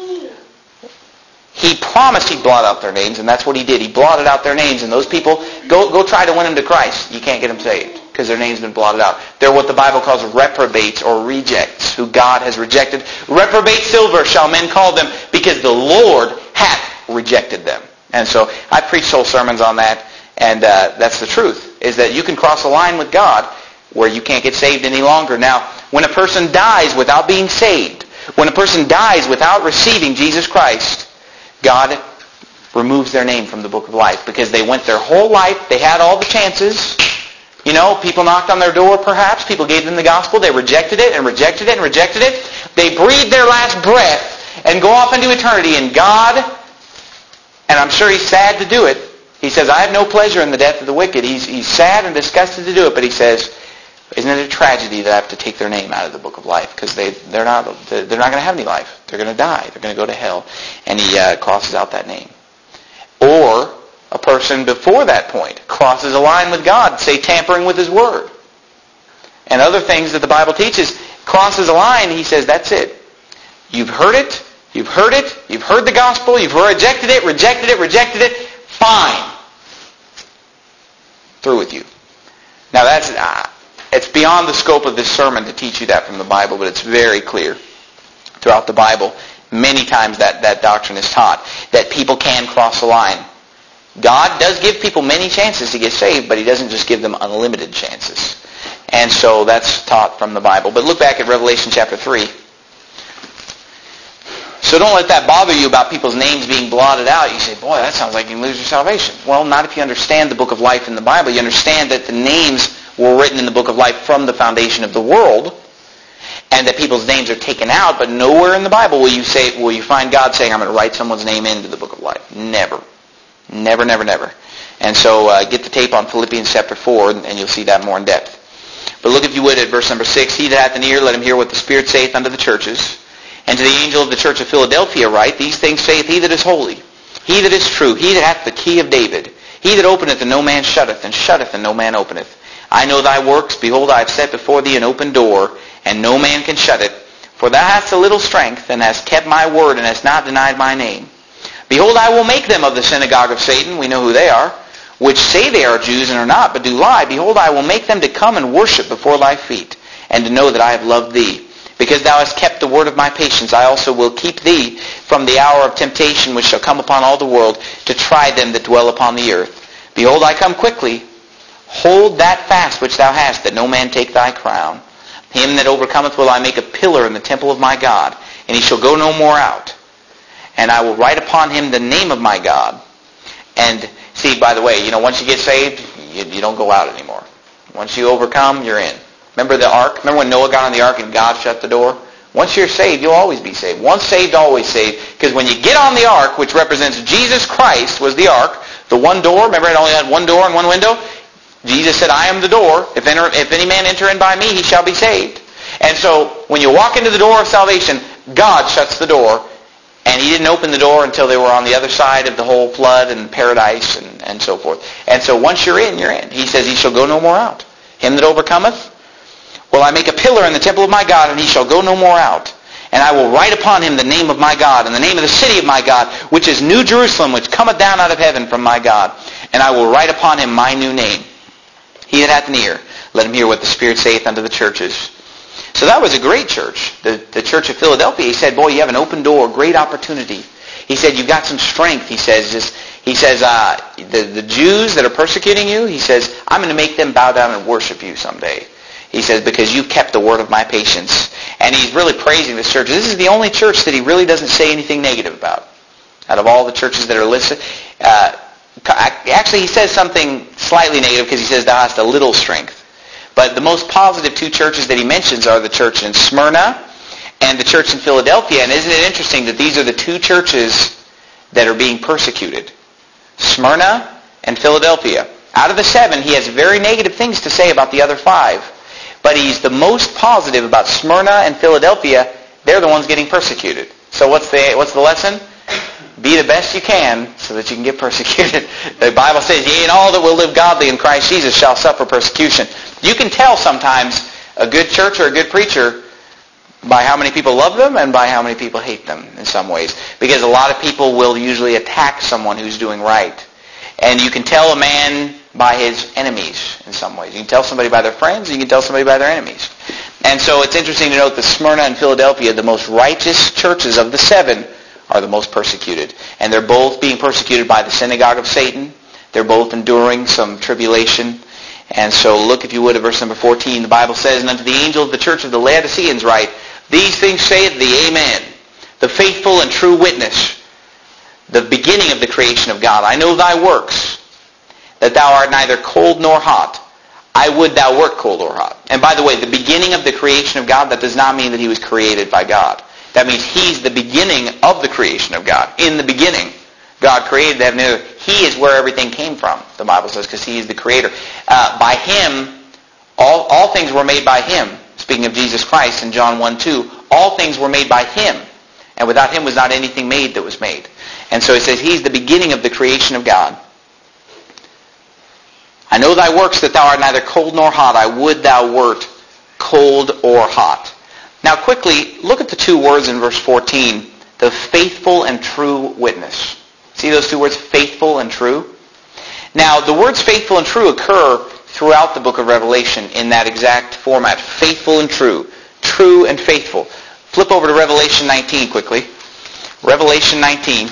He promised he'd blot out their names, and that's what he did. He blotted out their names, and those people, go go try to win them to Christ. You can't get them saved because their name's been blotted out. They're what the Bible calls reprobates or rejects, who God has rejected. Reprobate silver shall men call them, because the Lord hath rejected them. And so I preached whole sermons on that, and uh, that's the truth, is that you can cross a line with God where you can't get saved any longer. Now, when a person dies without being saved, when a person dies without receiving Jesus Christ, God removes their name from the book of life because they went their whole life, they had all the chances. You know, people knocked on their door perhaps, people gave them the gospel, they rejected it and rejected it and rejected it. They breathed their last breath and go off into eternity, and God, and I'm sure he's sad to do it, he says, I have no pleasure in the death of the wicked. He's, he's sad and disgusted to do it, but he says, isn't it a tragedy that I have to take their name out of the book of life? Because they, they're not they're not going to have any life. They're going to die. They're going to go to hell. And he uh, crosses out that name. Or a person before that point crosses a line with God, say tampering with his word. And other things that the Bible teaches, crosses a line, he says, that's it. You've heard it. You've heard it. You've heard the gospel. You've rejected it, rejected it, rejected it. Fine. Through with you. Now that's... Uh, It's beyond the scope of this sermon to teach you that from the Bible, but it's very clear throughout the Bible. Many times that, that doctrine is taught, that people can cross the line. God does give people many chances to get saved, but he doesn't just give them unlimited chances. And so that's taught from the Bible. But look back at Revelation chapter three. So don't let that bother you about people's names being blotted out. You say, boy, that sounds like you can lose your salvation. Well, not if you understand the book of life in the Bible. You understand that the names were written in the book of life from the foundation of the world, and that people's names are taken out, but nowhere in the Bible will you say, will you find God saying, I'm going to write someone's name into the book of life. Never. Never, never, never. And so uh, get the tape on Philippians chapter four, and you'll see that more in depth. But look, if you would, at verse number six. He that hath an ear, let him hear what the Spirit saith unto the churches. And to the angel of the church of Philadelphia write, These things saith he that is holy, he that is true, he that hath the key of David, he that openeth and no man shutteth, and shutteth and no man openeth. I know thy works. Behold, I have set before thee an open door, and no man can shut it. For thou hast a little strength, and hast kept my word, and hast not denied my name. Behold, I will make them of the synagogue of Satan, we know who they are, which say they are Jews and are not, but do lie. Behold, I will make them to come and worship before thy feet, and to know that I have loved thee. Because thou hast kept the word of my patience, I also will keep thee from the hour of temptation which shall come upon all the world, to try them that dwell upon the earth. Behold, I come quickly. Hold that fast which thou hast, that no man take thy crown. Him that overcometh will I make a pillar in the temple of my God, and he shall go no more out. And I will write upon him the name of my God. And see, by the way, you know, once you get saved, you, you don't go out anymore. Once you overcome, you're in. Remember the ark? Remember when Noah got on the ark and God shut the door? Once you're saved, you'll always be saved. Once saved, always saved. Because when you get on the ark, which represents Jesus Christ was the ark, the one door, remember it only had one door and one window? Jesus said, I am the door. If, enter, if any man enter in by me, he shall be saved. And so when you walk into the door of salvation, God shuts the door. And he didn't open the door until they were on the other side of the whole flood and paradise and, and so forth. And so once you're in, you're in. He says, he shall go no more out. Him that overcometh, will I make a pillar in the temple of my God, and he shall go no more out. And I will write upon him the name of my God, and the name of the city of my God, which is New Jerusalem, which cometh down out of heaven from my God. And I will write upon him my new name. He that hath an ear, let him hear what the Spirit saith unto the churches. So that was a great church. The, the church of Philadelphia, he said, boy, you have an open door, great opportunity. He said, you've got some strength. He says, just, he says, uh, the, the Jews that are persecuting you, he says, I'm going to make them bow down and worship you someday. He says, because you've kept the word of my patience. And he's really praising this church. This is the only church that he really doesn't say anything negative about. Out of all the churches that are listed, uh, actually he says something slightly negative because he says thou hast a little strength. But the most positive two churches that he mentions are the church in Smyrna and the church in Philadelphia. And isn't it interesting that these are the two churches that are being persecuted? Smyrna and Philadelphia. Out of the seven, he has very negative things to say about the other five. But he's the most positive about Smyrna and Philadelphia. They're the ones getting persecuted. So what's the what's the lesson? Be the best you can so that you can get persecuted. The Bible says, yea, and all that will live godly in Christ Jesus shall suffer persecution. You can tell sometimes a good church or a good preacher by how many people love them and by how many people hate them in some ways. Because a lot of people will usually attack someone who's doing right. And you can tell a man by his enemies in some ways. You can tell somebody by their friends, and you can tell somebody by their enemies. And so it's interesting to note that Smyrna and Philadelphia, the most righteous churches of the seven, are the most persecuted. And they're both being persecuted by the synagogue of Satan. They're both enduring some tribulation. And so look, if you would, at verse number fourteen. The Bible says, and unto the angel of the church of the Laodiceans write, these things saith the Amen, the faithful and true witness, the beginning of the creation of God. I know thy works, that thou art neither cold nor hot. I would thou wert cold or hot. And by the way, the beginning of the creation of God, that does not mean that he was created by God. That means he's the beginning of the creation of God. In the beginning, God created the heaven and earth. He is where everything came from, the Bible says, because he is the creator. Uh, by him, all, all things were made by him. Speaking of Jesus Christ in John one two, all things were made by him. And without him was not anything made that was made. And so he says he's the beginning of the creation of God. I know thy works, that thou art neither cold nor hot. I would thou wert cold or hot. Now quickly, look at the two words in verse fourteen. The faithful and true witness. See those two words, faithful and true? Now, the words faithful and true occur throughout the book of Revelation in that exact format. Faithful and true. True and faithful. Flip over to Revelation nineteen quickly. Revelation nineteen.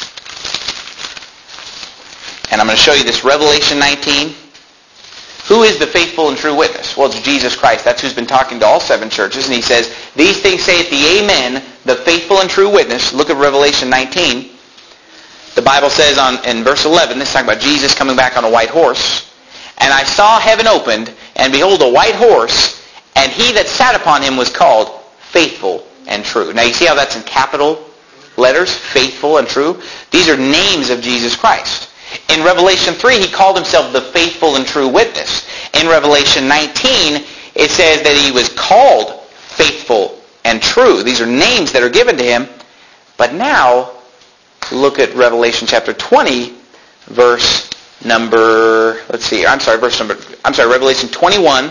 And I'm going to show you this Revelation nineteen. Who is the faithful and true witness? Well, it's Jesus Christ. That's who's been talking to all seven churches. And he says, these things saith the Amen, the faithful and true witness. Look at Revelation nineteen. The Bible says on in verse eleven, this is talking about Jesus coming back on a white horse. And I saw heaven opened, and behold, a white horse, and he that sat upon him was called Faithful and True. Now you see how that's in capital letters? Faithful and True. These are names of Jesus Christ. In Revelation three, he called himself the faithful and true witness. In Revelation nineteen, it says that he was called faithful and true. These are names that are given to him. But now, look at Revelation chapter twenty, verse number, let's see, I'm sorry, verse number, I'm sorry, Revelation twenty-one,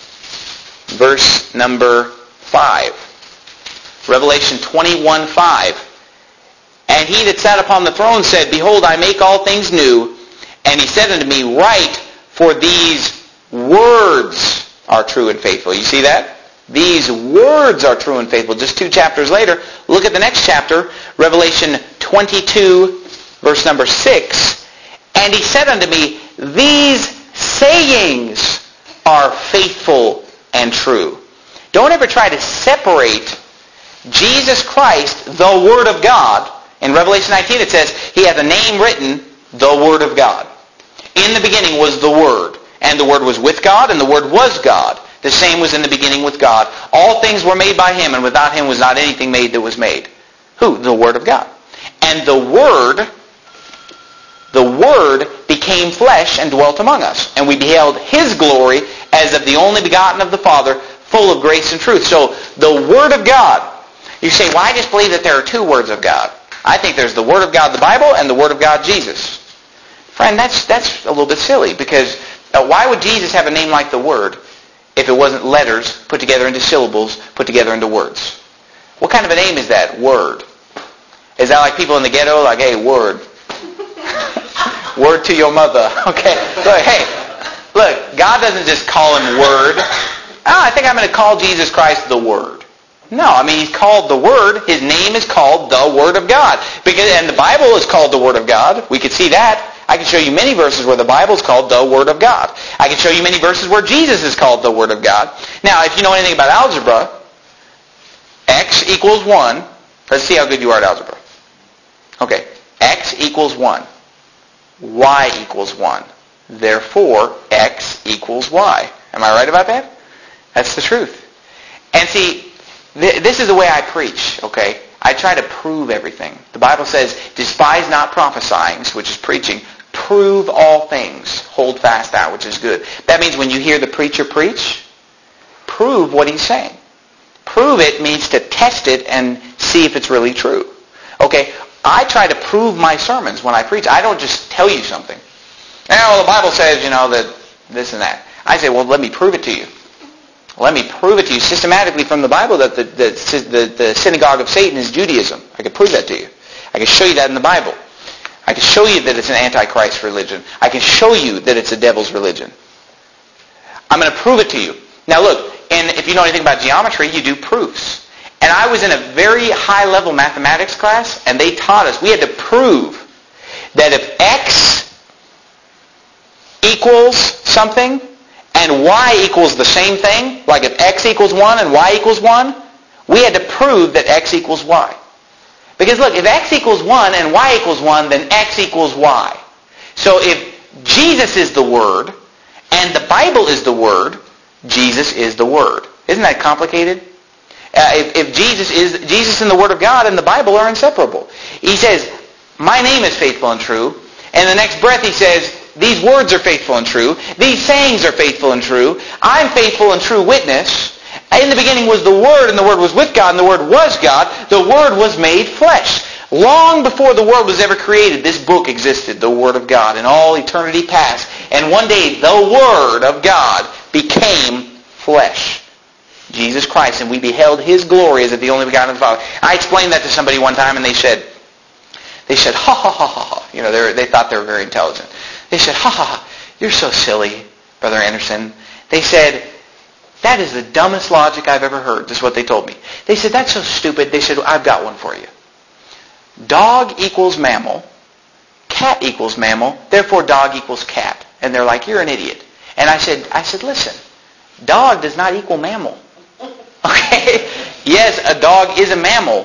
verse number five. Revelation twenty-one, five. And he that sat upon the throne said, behold, I make all things new. And he said unto me, write, for these words are true and faithful. You see that? These words are true and faithful. Just two chapters later, look at the next chapter, Revelation twenty-two, verse number six. And he said unto me, these sayings are faithful and true. Don't ever try to separate Jesus Christ, the Word of God. In Revelation nineteen it says, he hath a name written, the Word of God. In the beginning was the Word, and the Word was with God, and the Word was God. The same was in the beginning with God. All things were made by him, and without him was not anything made that was made. Who? The Word of God. And the Word, the Word became flesh and dwelt among us. And we beheld his glory as of the only begotten of the Father, full of grace and truth. So the Word of God. You say, well, I just believe that there are two words of God. I think there's the Word of God, the Bible, and the Word of God, Jesus. Friend, that's that's a little bit silly, because uh, why would Jesus have a name like the Word if it wasn't letters put together into syllables, put together into words? What kind of a name is that, Word? Is that like people in the ghetto, like, hey, Word. Word to your mother. Okay, look, hey, look, God doesn't just call him Word. Oh, I think I'm going to call Jesus Christ the Word. No, I mean, he's called the Word. His name is called the Word of God. Because, and the Bible is called the Word of God. We could see that. I can show you many verses where the Bible is called the Word of God. I can show you many verses where Jesus is called the Word of God. Now, if you know anything about algebra, x equals one. Let's see how good you are at algebra. Okay, x equals one. Y equals one. Therefore, x equals y. Am I right about that? That's the truth. And see, this is the way I preach, okay? I try to prove everything. The Bible says, despise not prophesying, which is preaching. Prove all things. Hold fast that which is good. That means when you hear the preacher preach, prove what he's saying. Prove it means to test it and see if it's really true. Okay? I try to prove my sermons when I preach. I don't just tell you something. Now, well, the Bible says, you know, that this and that. I say, well, let me prove it to you. Let me prove it to you systematically from the Bible that the, the, the, the synagogue of Satan is Judaism. I can prove that to you. I can show you that in the Bible. I can show you that it's an antichrist religion. I can show you that it's a devil's religion. I'm going to prove it to you. Now look, and if you know anything about geometry, you do proofs. And I was in a very high-level mathematics class, and they taught us, we had to prove that if x equals something, and y equals the same thing, like if x equals one and y equals one, we had to prove that x equals y. Because look, if x equals one and y equals one, then x equals y. So if Jesus is the Word, and the Bible is the Word, Jesus is the Word. Isn't that complicated? Uh, if, if Jesus is Jesus and the Word of God and the Bible are inseparable. He says, my name is faithful and true. And the next breath he says, these words are faithful and true. These sayings are faithful and true. I'm faithful and true witness. In the beginning was the Word, and the Word was with God, and the Word was God. The Word was made flesh. Long before the world was ever created, this book existed, the Word of God, in all eternity past. And one day, the Word of God became flesh. Jesus Christ, and we beheld his glory as of the only begotten of the Father. I explained that to somebody one time, and they said, they said, ha ha ha ha ha. You know, they, were, they thought they were very intelligent. They said, ha ha ha, you're so silly, Brother Anderson. They said, that is the dumbest logic I've ever heard. This is what they told me. They said, that's so stupid. They said, I've got one for you. dog equals mammal, cat equals mammal, therefore dog equals cat. And they're like, you're an idiot. And I said, I said, listen, dog does not equal mammal. Okay? Yes, a dog is a mammal.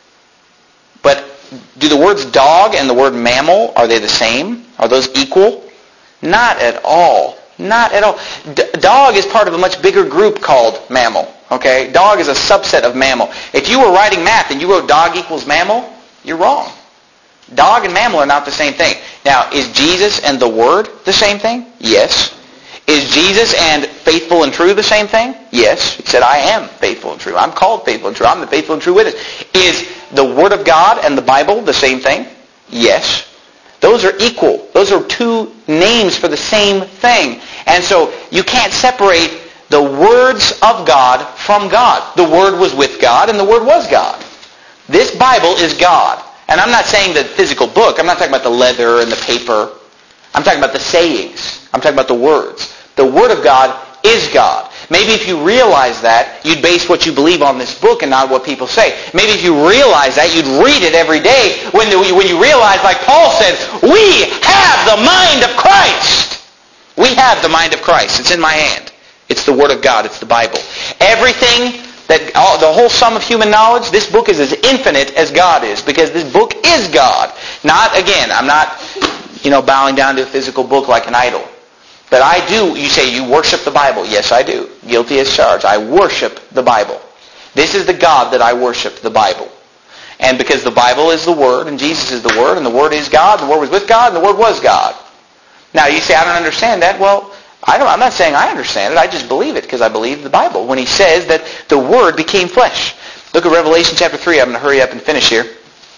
But do the words dog and the word mammal, are they the same? Are those equal? Not at all. Not at all. D- dog is part of a much bigger group called mammal. Okay? Dog is a subset of mammal. If you were writing math and you wrote dog equals mammal, you're wrong. Dog and mammal are not the same thing. Now, is Jesus and the Word the same thing? Yes. Is Jesus and faithful and true the same thing? Yes. He said, I am faithful and true. I'm called faithful and true. I'm the faithful and true witness. Is the Word of God and the Bible the same thing? Yes. Those are equal. Those are two names for the same thing. And so you can't separate the words of God from God. The Word was with God and the Word was God. This Bible is God. And I'm not saying the physical book. I'm not talking about the leather and the paper. I'm talking about the sayings. I'm talking about the words. The Word of God is God. Maybe if you realize that, you'd base what you believe on this book and not what people say. Maybe if you realize that, you'd read it every day when, the, when you realize, like Paul said, we have the mind of Christ. We have the mind of Christ. It's in my hand. It's the Word of God. It's the Bible. Everything, that all, the whole sum of human knowledge, this book is as infinite as God is, because this book is God. Not, again, I'm not, you know, bowing down to a physical book like an idol. But I do, you say, you worship the Bible. Yes, I do. Guilty as charged. I worship the Bible. This is the God that I worship, the Bible. And because the Bible is the Word, and Jesus is the Word, and the Word is God, the Word was with God, and the Word was God. Now, you say, I don't understand that. Well, I don't, I'm not saying I understand it. I just believe it because I believe the Bible. When he says that the Word became flesh. Look at Revelation chapter three. I'm going to hurry up and finish here.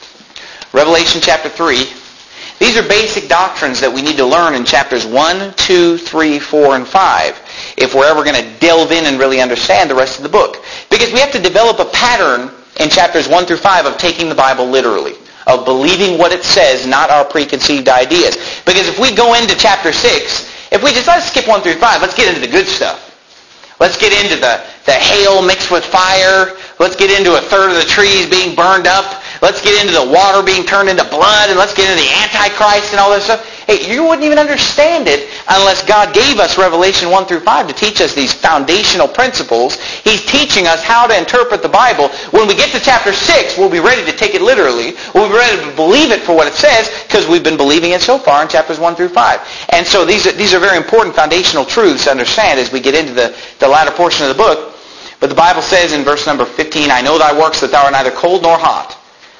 Revelation chapter three. These are basic doctrines that we need to learn in chapters one, two, three, four, and five if we're ever going to delve in and really understand the rest of the book. Because we have to develop a pattern in chapters one through five of taking the Bible literally, of believing what it says, not our preconceived ideas. Because if we go into chapter six, if we just, let's skip one through five, let's get into the good stuff. Let's get into the, the hail mixed with fire. Let's get into a third of the trees being burned up. Let's get into the water being turned into blood, and let's get into the Antichrist and all this stuff. Hey, you wouldn't even understand it unless God gave us Revelation one through five to teach us these foundational principles. He's teaching us how to interpret the Bible. When we get to chapter six, we'll be ready to take it literally. We'll be ready to believe it for what it says because we've been believing it so far in chapters one through five. And so these are, these are very important foundational truths to understand as we get into the, the latter portion of the book. But the Bible says in verse number fifteen, I know thy works, that thou art neither cold nor hot.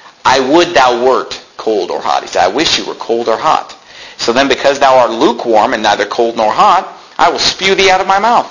I would thou wert cold or hot. He said, I wish you were cold or hot. So then because thou art lukewarm and neither cold nor hot, I will spew thee out of my mouth.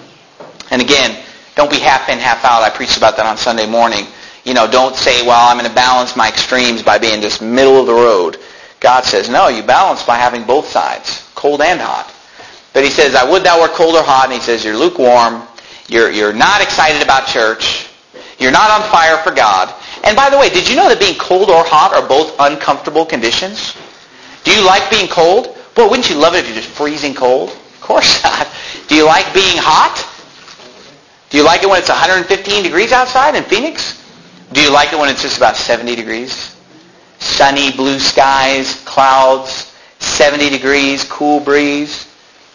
And again, don't be half in, half out. I preached about that on Sunday morning. You know, don't say, well, I'm going to balance my extremes by being just middle of the road. God says, no, you balance by having both sides, cold and hot. But he says, I would thou wert cold or hot. And he says, you're lukewarm. You're, you're not excited about church. You're not on fire for God. And by the way, did you know that being cold or hot are both uncomfortable conditions? Do you like being cold? Boy, wouldn't you love it if you're just freezing cold? Of course not. Do you like being hot? Do you like it when it's one hundred fifteen degrees outside in Phoenix? Do you like it when it's just about seventy degrees? Sunny, blue skies, clouds, seventy degrees, cool breeze.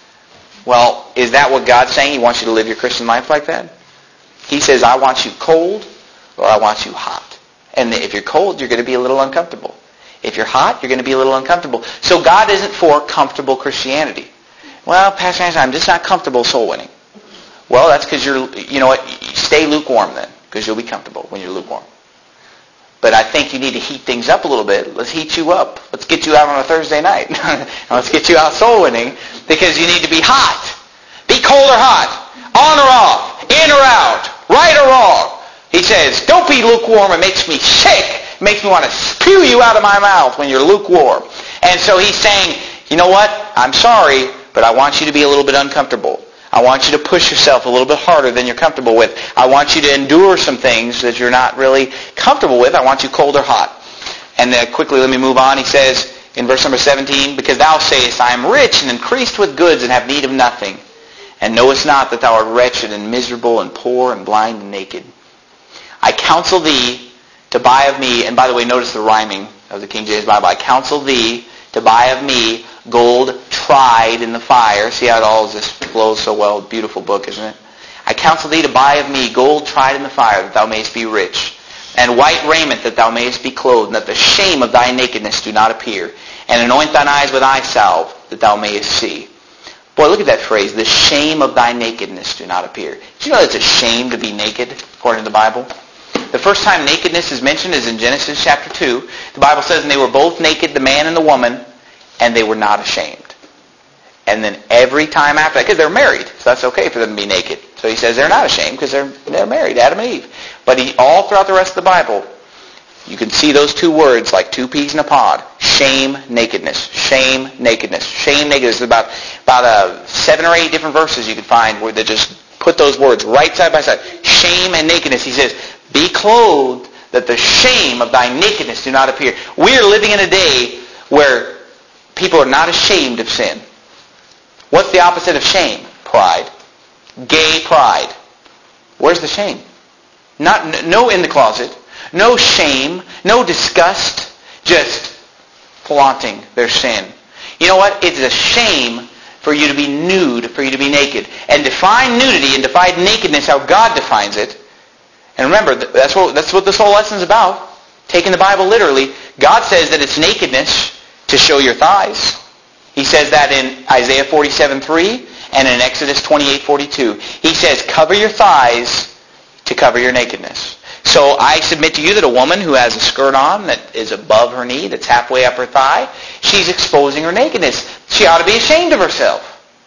Well, is that what God's saying? He wants you to live your Christian life like that? He says, I want you cold or I want you hot. And if you're cold, you're going to be a little uncomfortable. If you're hot, you're going to be a little uncomfortable. So God isn't for comfortable Christianity. Well, Pastor Anderson, I'm just not comfortable soul winning. Well, that's because you're, you know what, stay lukewarm then, because you'll be comfortable when you're lukewarm. But I think you need to heat things up a little bit. Let's heat you up. Let's get you out on a Thursday night. Let's get you out soul winning, because you need to be hot. Be cold or hot, on or off, in or out, right or wrong. He says, don't be lukewarm. It makes me sick. It makes me want to spew you out of my mouth when you're lukewarm. And so he's saying, you know what? I'm sorry, but I want you to be a little bit uncomfortable. I want you to push yourself a little bit harder than you're comfortable with. I want you to endure some things that you're not really comfortable with. I want you cold or hot. And then quickly, let me move on. He says in verse number seventeen, because thou sayest, I am rich and increased with goods and have need of nothing, and knowest not that thou art wretched and miserable and poor and blind and naked. I counsel thee to buy of me, and by the way, notice the rhyming. of the King James Bible. I counsel thee to buy of me gold tried in the fire. See how it all just flows so well. Beautiful book, isn't it? I counsel thee to buy of me gold tried in the fire, that thou mayest be rich, and white raiment, that thou mayest be clothed, and that the shame of thy nakedness do not appear, and anoint thine eyes with eye salve, that thou mayest see. Boy, look at that phrase, the shame of thy nakedness do not appear. Did you know it's a shame to be naked, according to the Bible? The first time nakedness is mentioned is in Genesis chapter two. The Bible says, and they were both naked, the man and the woman, and they were not ashamed. And then every time after that, because they're married, so that's okay for them to be naked. So he says they're not ashamed because they're, they're married, Adam and Eve. But he, all throughout the rest of the Bible, you can see those two words like two peas in a pod. Shame, nakedness. Shame, nakedness. Shame, nakedness. There's about, about uh, seven or eight different verses you can find where they just put those words right side by side. Shame and nakedness. He says, be clothed that the shame of thy nakedness do not appear. We are living in a day where people are not ashamed of sin. What's the opposite of shame? Pride. Gay pride. Where's the shame? Not no in the closet. No shame. No disgust. Just flaunting their sin. You know what? It's a shame for you to be nude, for you to be naked. And define nudity and define nakedness how God defines it. And remember, that's what, that's what this whole lesson is about. Taking the Bible literally. God says that it's nakedness to show your thighs. He says that in Isaiah forty-seven three and in Exodus twenty-eight forty-two. He says, cover your thighs to cover your nakedness. So I submit to you that a woman who has a skirt on that is above her knee, that's halfway up her thigh, she's exposing her nakedness. She ought to be ashamed of herself.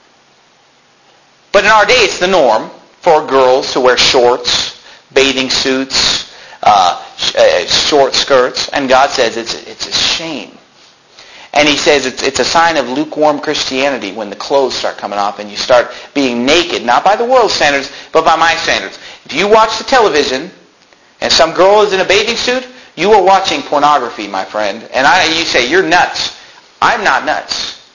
But in our day, it's the norm for girls to wear shorts, bathing suits, uh, short skirts, and God says it's, it's a shame. And he says it's, it's a sign of lukewarm Christianity when the clothes start coming off and you start being naked, not by the world's standards, but by my standards. If you watch the television and some girl is in a bathing suit, you are watching pornography, my friend. And I, you say, you're nuts. I'm not nuts.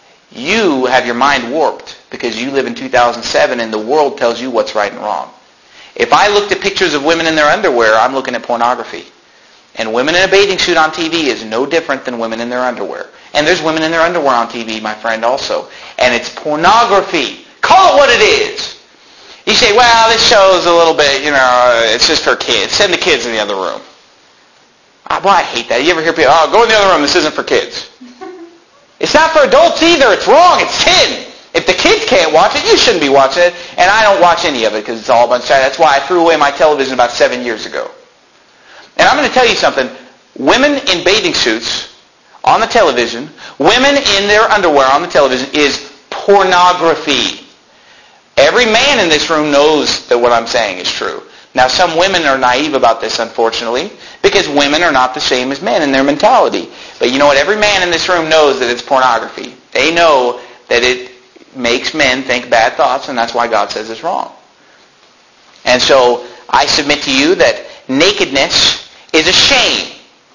You have your mind warped because you live in two thousand seven and the world tells you what's right and wrong. If I looked at pictures of women in their underwear, I'm looking at pornography. And women in a bathing suit on T V is no different than women in their underwear. And there's women in their underwear on T V, my friend, also. And it's pornography. Call it what it is. You say, well, this show's a little bit, you know, it's just for kids. Send the kids in the other room. Oh, boy, I hate that. You ever hear people, oh, go in the other room, this isn't for kids. It's not for adults either. It's wrong. It's sin. If the kids can't watch it, you shouldn't be watching it. And I don't watch any of it because it's all a bunch of shit. That's why I threw away my television about seven years ago. And I'm going to tell you something. Women in bathing suits on the television, women in their underwear on the television is pornography. Every man in this room knows that what I'm saying is true. Now, some women are naive about this, unfortunately, because women are not the same as men in their mentality. But you know what? Every man in this room knows that it's pornography. They know that it makes men think bad thoughts, and that's why God says it's wrong. And so I submit to you that nakedness is a shame,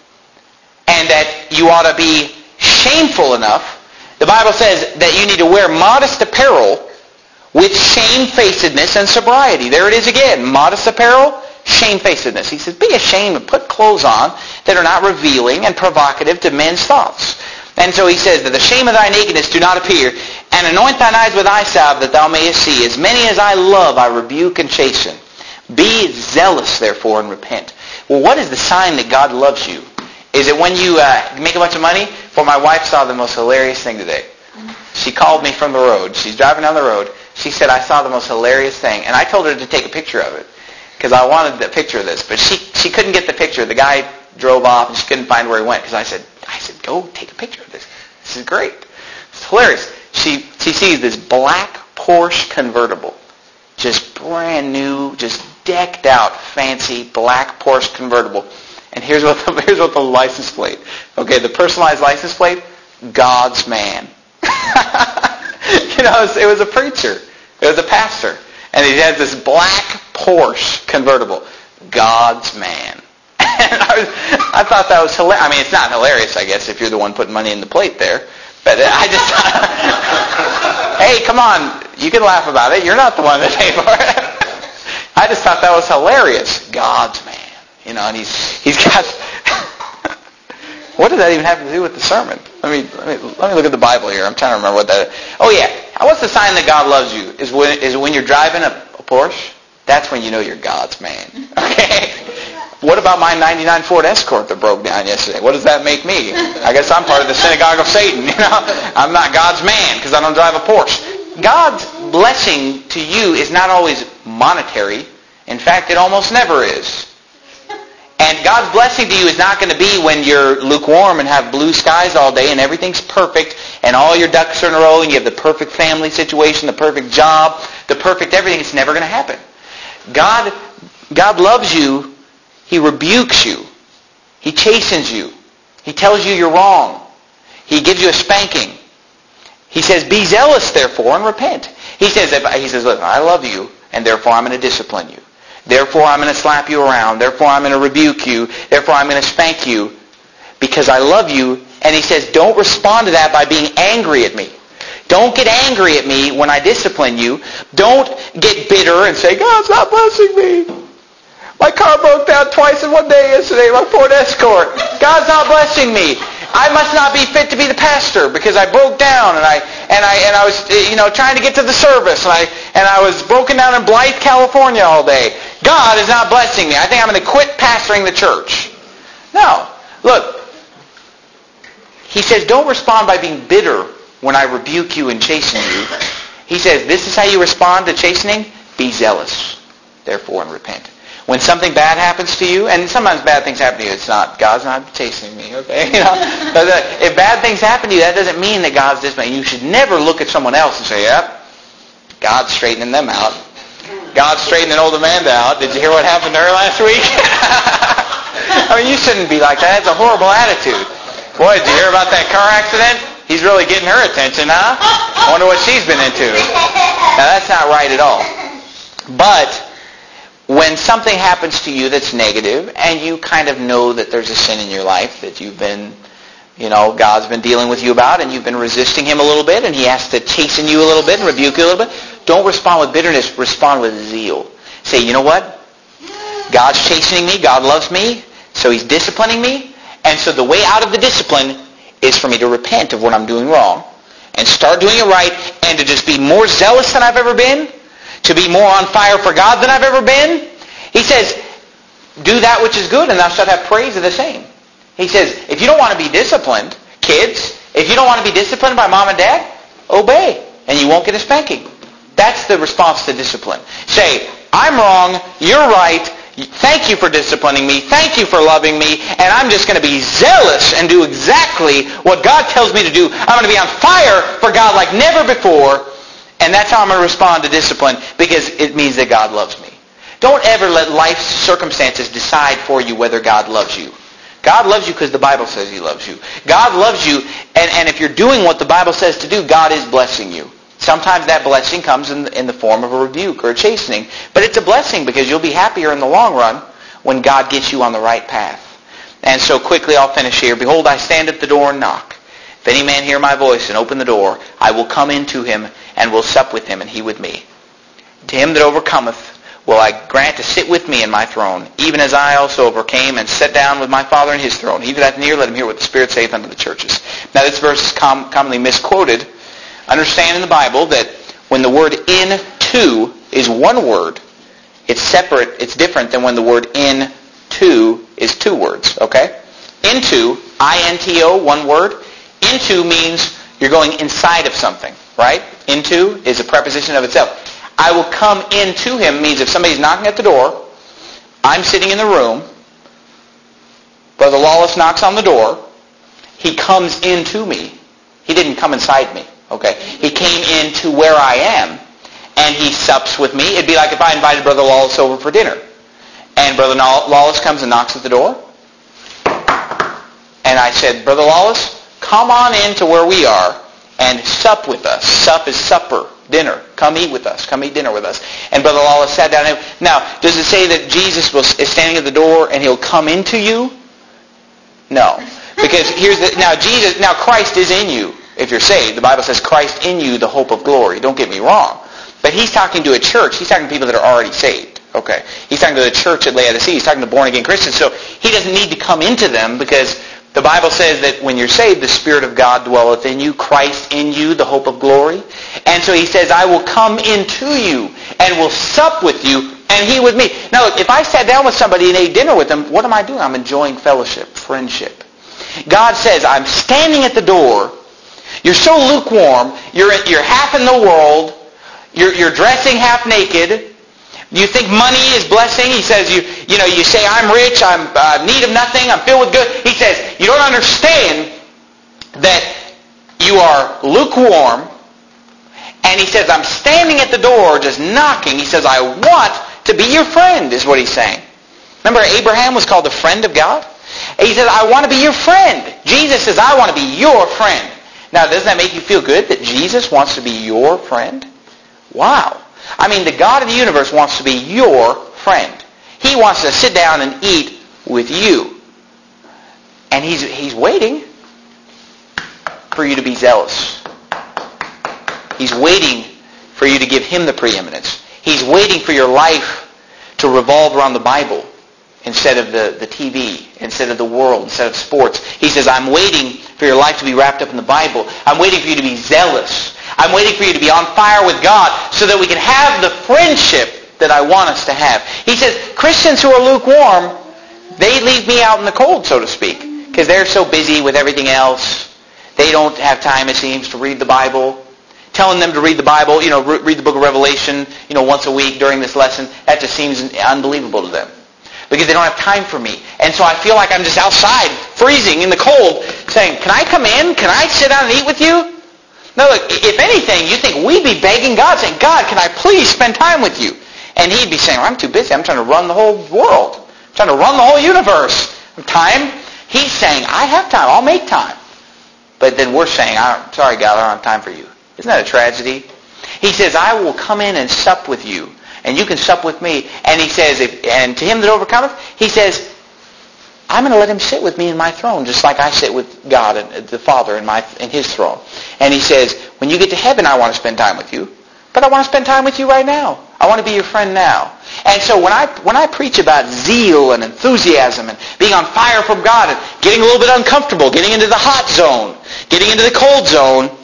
and that you ought to be shameful enough. The Bible says that you need to wear modest apparel with shamefacedness and sobriety. There it is again. Modest apparel, shamefacedness. He says, be ashamed and put clothes on that are not revealing and provocative to men's thoughts. And so he says that the shame of thy nakedness do not appear, and anoint thine eyes with eye salve that thou mayest see. As many as I love I rebuke and chasten. Be zealous therefore and repent. Well, what is the sign that God loves you? Is it when you uh, make a bunch of money? For my wife saw the most hilarious thing today. She called me from the road. She's driving down the road. She said, I saw the most hilarious thing. And I told her to take a picture of it because I wanted the picture of this. But she, she couldn't get the picture. The guy drove off and she couldn't find where he went because I said, I said, go take a picture of this. This is great. It's hilarious. She, she sees this black Porsche convertible. Just brand new, just decked out, fancy black Porsche convertible. And here's what the, here's what the license plate. Okay, the personalized license plate, God's man. You know, it was, it was a preacher. It was a pastor. And he has this black Porsche convertible. God's man. And I, was, I thought that was hilarious. I mean, it's not hilarious, I guess, if you're the one putting money in the plate there. But I just thought, hey, come on. You can laugh about it. You're not the one that paid for it. I just thought that was hilarious. God's man. You know, and he's he's got What does that even have to do with the sermon? Let me, let me, let me look at the Bible here. I'm trying to remember what that is. Oh, yeah. What's the sign that God loves you? Is when, is when you're driving a, a Porsche? That's when you know you're God's man. Okay? What about my ninety-nine Ford Escort that broke down yesterday? What does that make me? I guess I'm part of the synagogue of Satan. You know, I'm not God's man because I don't drive a Porsche. God's blessing to you is not always monetary. In fact, it almost never is. And God's blessing to you is not going to be when you're lukewarm and have blue skies all day and everything's perfect and all your ducks are in a row and you have the perfect family situation, the perfect job, the perfect everything. It's never going to happen. God, God loves you. He rebukes you. He chastens you. He tells you you're wrong. He gives you a spanking. He says, be zealous, therefore, and repent. He says, he says, look, I love you, and therefore I'm going to discipline you. Therefore I'm going to slap you around. Therefore I'm going to rebuke you. Therefore I'm going to spank you because I love you. And he says, don't respond to that by being angry at me. Don't get angry at me when I discipline you. Don't get bitter and say, God's not blessing me. My car broke down twice in one day yesterday, my Ford Escort. God's not blessing me. I must not be fit to be the pastor because I broke down and I and I and I was you know trying to get to the service and I and I was broken down in Blythe, California all day. God is not blessing me. I think I'm going to quit pastoring the church. No. Look. He says, don't respond by being bitter when I rebuke you and chasten you. He says, this is how you respond to chastening? Be zealous, therefore, and repent. When something bad happens to you, and sometimes bad things happen to you, it's not, God's not chastening me, okay? You know, but if bad things happen to you, that doesn't mean that God's disciplining. You should never look at someone else and say, yep, God's straightening them out. God's straightening old Amanda out. Did you hear what happened to her last week? I mean, you shouldn't be like that. It's a horrible attitude. Boy, did you hear about that car accident? He's really getting her attention, huh? I wonder what she's been into. Now, that's not right at all. But when something happens to you that's negative and you kind of know that there's a sin in your life that you've been, you know, God's been dealing with you about and you've been resisting him a little bit and he has to chasten you a little bit and rebuke you a little bit, don't respond with bitterness. Respond with zeal. Say, you know what? God's chastening me. God loves me. So he's disciplining me. And so the way out of the discipline is for me to repent of what I'm doing wrong and start doing it right and to just be more zealous than I've ever been, to be more on fire for God than I've ever been. He says, do that which is good and thou shalt have praise of the same. He says, if you don't want to be disciplined, kids, if you don't want to be disciplined by mom and dad, obey and you won't get a spanking. That's the response to discipline. Say, I'm wrong, you're right, thank you for disciplining me, thank you for loving me, and I'm just going to be zealous and do exactly what God tells me to do. I'm going to be on fire for God like never before. And that's how I'm going to respond to discipline because it means that God loves me. Don't ever let life's circumstances decide for you whether God loves you. God loves you because the Bible says he loves you. God loves you, and, and if you're doing what the Bible says to do, God is blessing you. Sometimes that blessing comes in the, in the form of a rebuke or a chastening. But it's a blessing because you'll be happier in the long run when God gets you on the right path. And so quickly I'll finish here. Behold, I stand at the door and knock. If any man hear my voice and open the door, I will come into him and will sup with him and he with me. To him that overcometh will I grant to sit with me in my throne, even as I also overcame and sat down with my Father in his throne. He that hath an ear, let him hear what the Spirit saith unto the churches. Now this verse is com- commonly misquoted. Understand in the Bible that when the word into is one word, it's separate, it's different than when the word into is two words, okay? Into, I N T O, one word. Into means you're going inside of something, right? Into is a preposition of itself. I will come into him means if somebody's knocking at the door, I'm sitting in the room, Brother Lawless knocks on the door, he comes into me. He didn't come inside me, okay? He came into where I am, and he sups with me. It'd be like if I invited Brother Lawless over for dinner, and Brother Lawless comes and knocks at the door, and I said, Brother Lawless, come on into where we are and sup with us. Sup is supper, dinner. Come eat with us. Come eat dinner with us. And Brother Lawless sat down. And, now, does it say that Jesus was, is standing at the door and he'll come into you? No. Because here's the, now Jesus, now Christ is in you if you're saved. The Bible says Christ in you, the hope of glory. Don't get me wrong. But he's talking to a church. He's talking to people that are already saved. Okay. He's talking to the church at Laodicea. He's talking to born-again Christians. So he doesn't need to come into them because The Bible says that when you're saved, the Spirit of God dwelleth in you, Christ in you, the hope of glory. And so he says, I will come into you and will sup with you and he with me. Now look, if I sat down with somebody and ate dinner with them, what am I doing? I'm enjoying fellowship, friendship. God says, I'm standing at the door. You're so lukewarm. You're, you're half in the world. You're, you're dressing half naked. You think money is blessing. He says, you you know, you say, I'm rich, I'm uh, in need of nothing, I'm filled with good. He says, you don't understand that you are lukewarm. And he says, I'm standing at the door just knocking. He says, I want to be your friend, is what he's saying. Remember, Abraham was called the friend of God? He says, I want to be your friend. Jesus says, I want to be your friend. Now, doesn't that make you feel good that Jesus wants to be your friend? Wow. I mean, the God of the universe wants to be your friend. He wants to sit down and eat with you. And he's, he's waiting for you to be zealous. He's waiting for you to give him the preeminence. He's waiting for your life to revolve around the Bible instead of the, the T V, instead of the world, instead of sports. He says, I'm waiting for your life to be wrapped up in the Bible. I'm waiting for you to be zealous. I'm waiting for you to be on fire with God so that we can have the friendship that I want us to have. He says, Christians who are lukewarm, they leave me out in the cold, so to speak, because they're so busy with everything else. They don't have time, it seems, to read the Bible. Telling them to read the Bible, you know, read the book of Revelation, you know, once a week during this lesson, that just seems unbelievable to them. Because they don't have time for me. And so I feel like I'm just outside, freezing in the cold, saying, can I come in? Can I sit down and eat with you? No, look, if anything, you think we'd be begging God, saying, God, can I please spend time with you? And he'd be saying, well, I'm too busy. I'm trying to run the whole world. I'm trying to run the whole universe. Time? He's saying, I have time. I'll make time. But then we're saying, I'm sorry, God, I don't have time for you. Isn't that a tragedy? He says, I will come in and sup with you, and you can sup with me. And he says, if, and to him that overcometh, he says, I'm going to let him sit with me in my throne, just like I sit with God and the Father in my in his throne. And he says, when you get to heaven, I want to spend time with you. But I want to spend time with you right now. I want to be your friend now. And so when I when I preach about zeal and enthusiasm and being on fire from God and getting a little bit uncomfortable, getting into the hot zone, getting into the cold zone,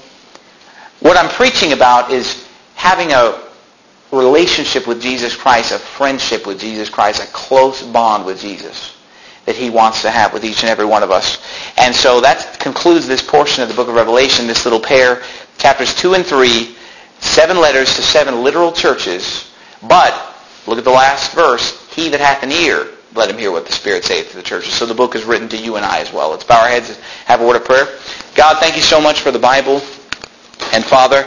what I'm preaching about is having a relationship with Jesus Christ, a friendship with Jesus Christ, a close bond with Jesus that he wants to have with each and every one of us. And so that concludes this portion of the book of Revelation, this little pair, chapters two and three, seven letters to seven literal churches. But, look at the last verse, he that hath an ear, let him hear what the Spirit saith to the churches. So the book is written to you and I as well. Let's bow our heads and have a word of prayer. God, thank you so much for the Bible. And Father,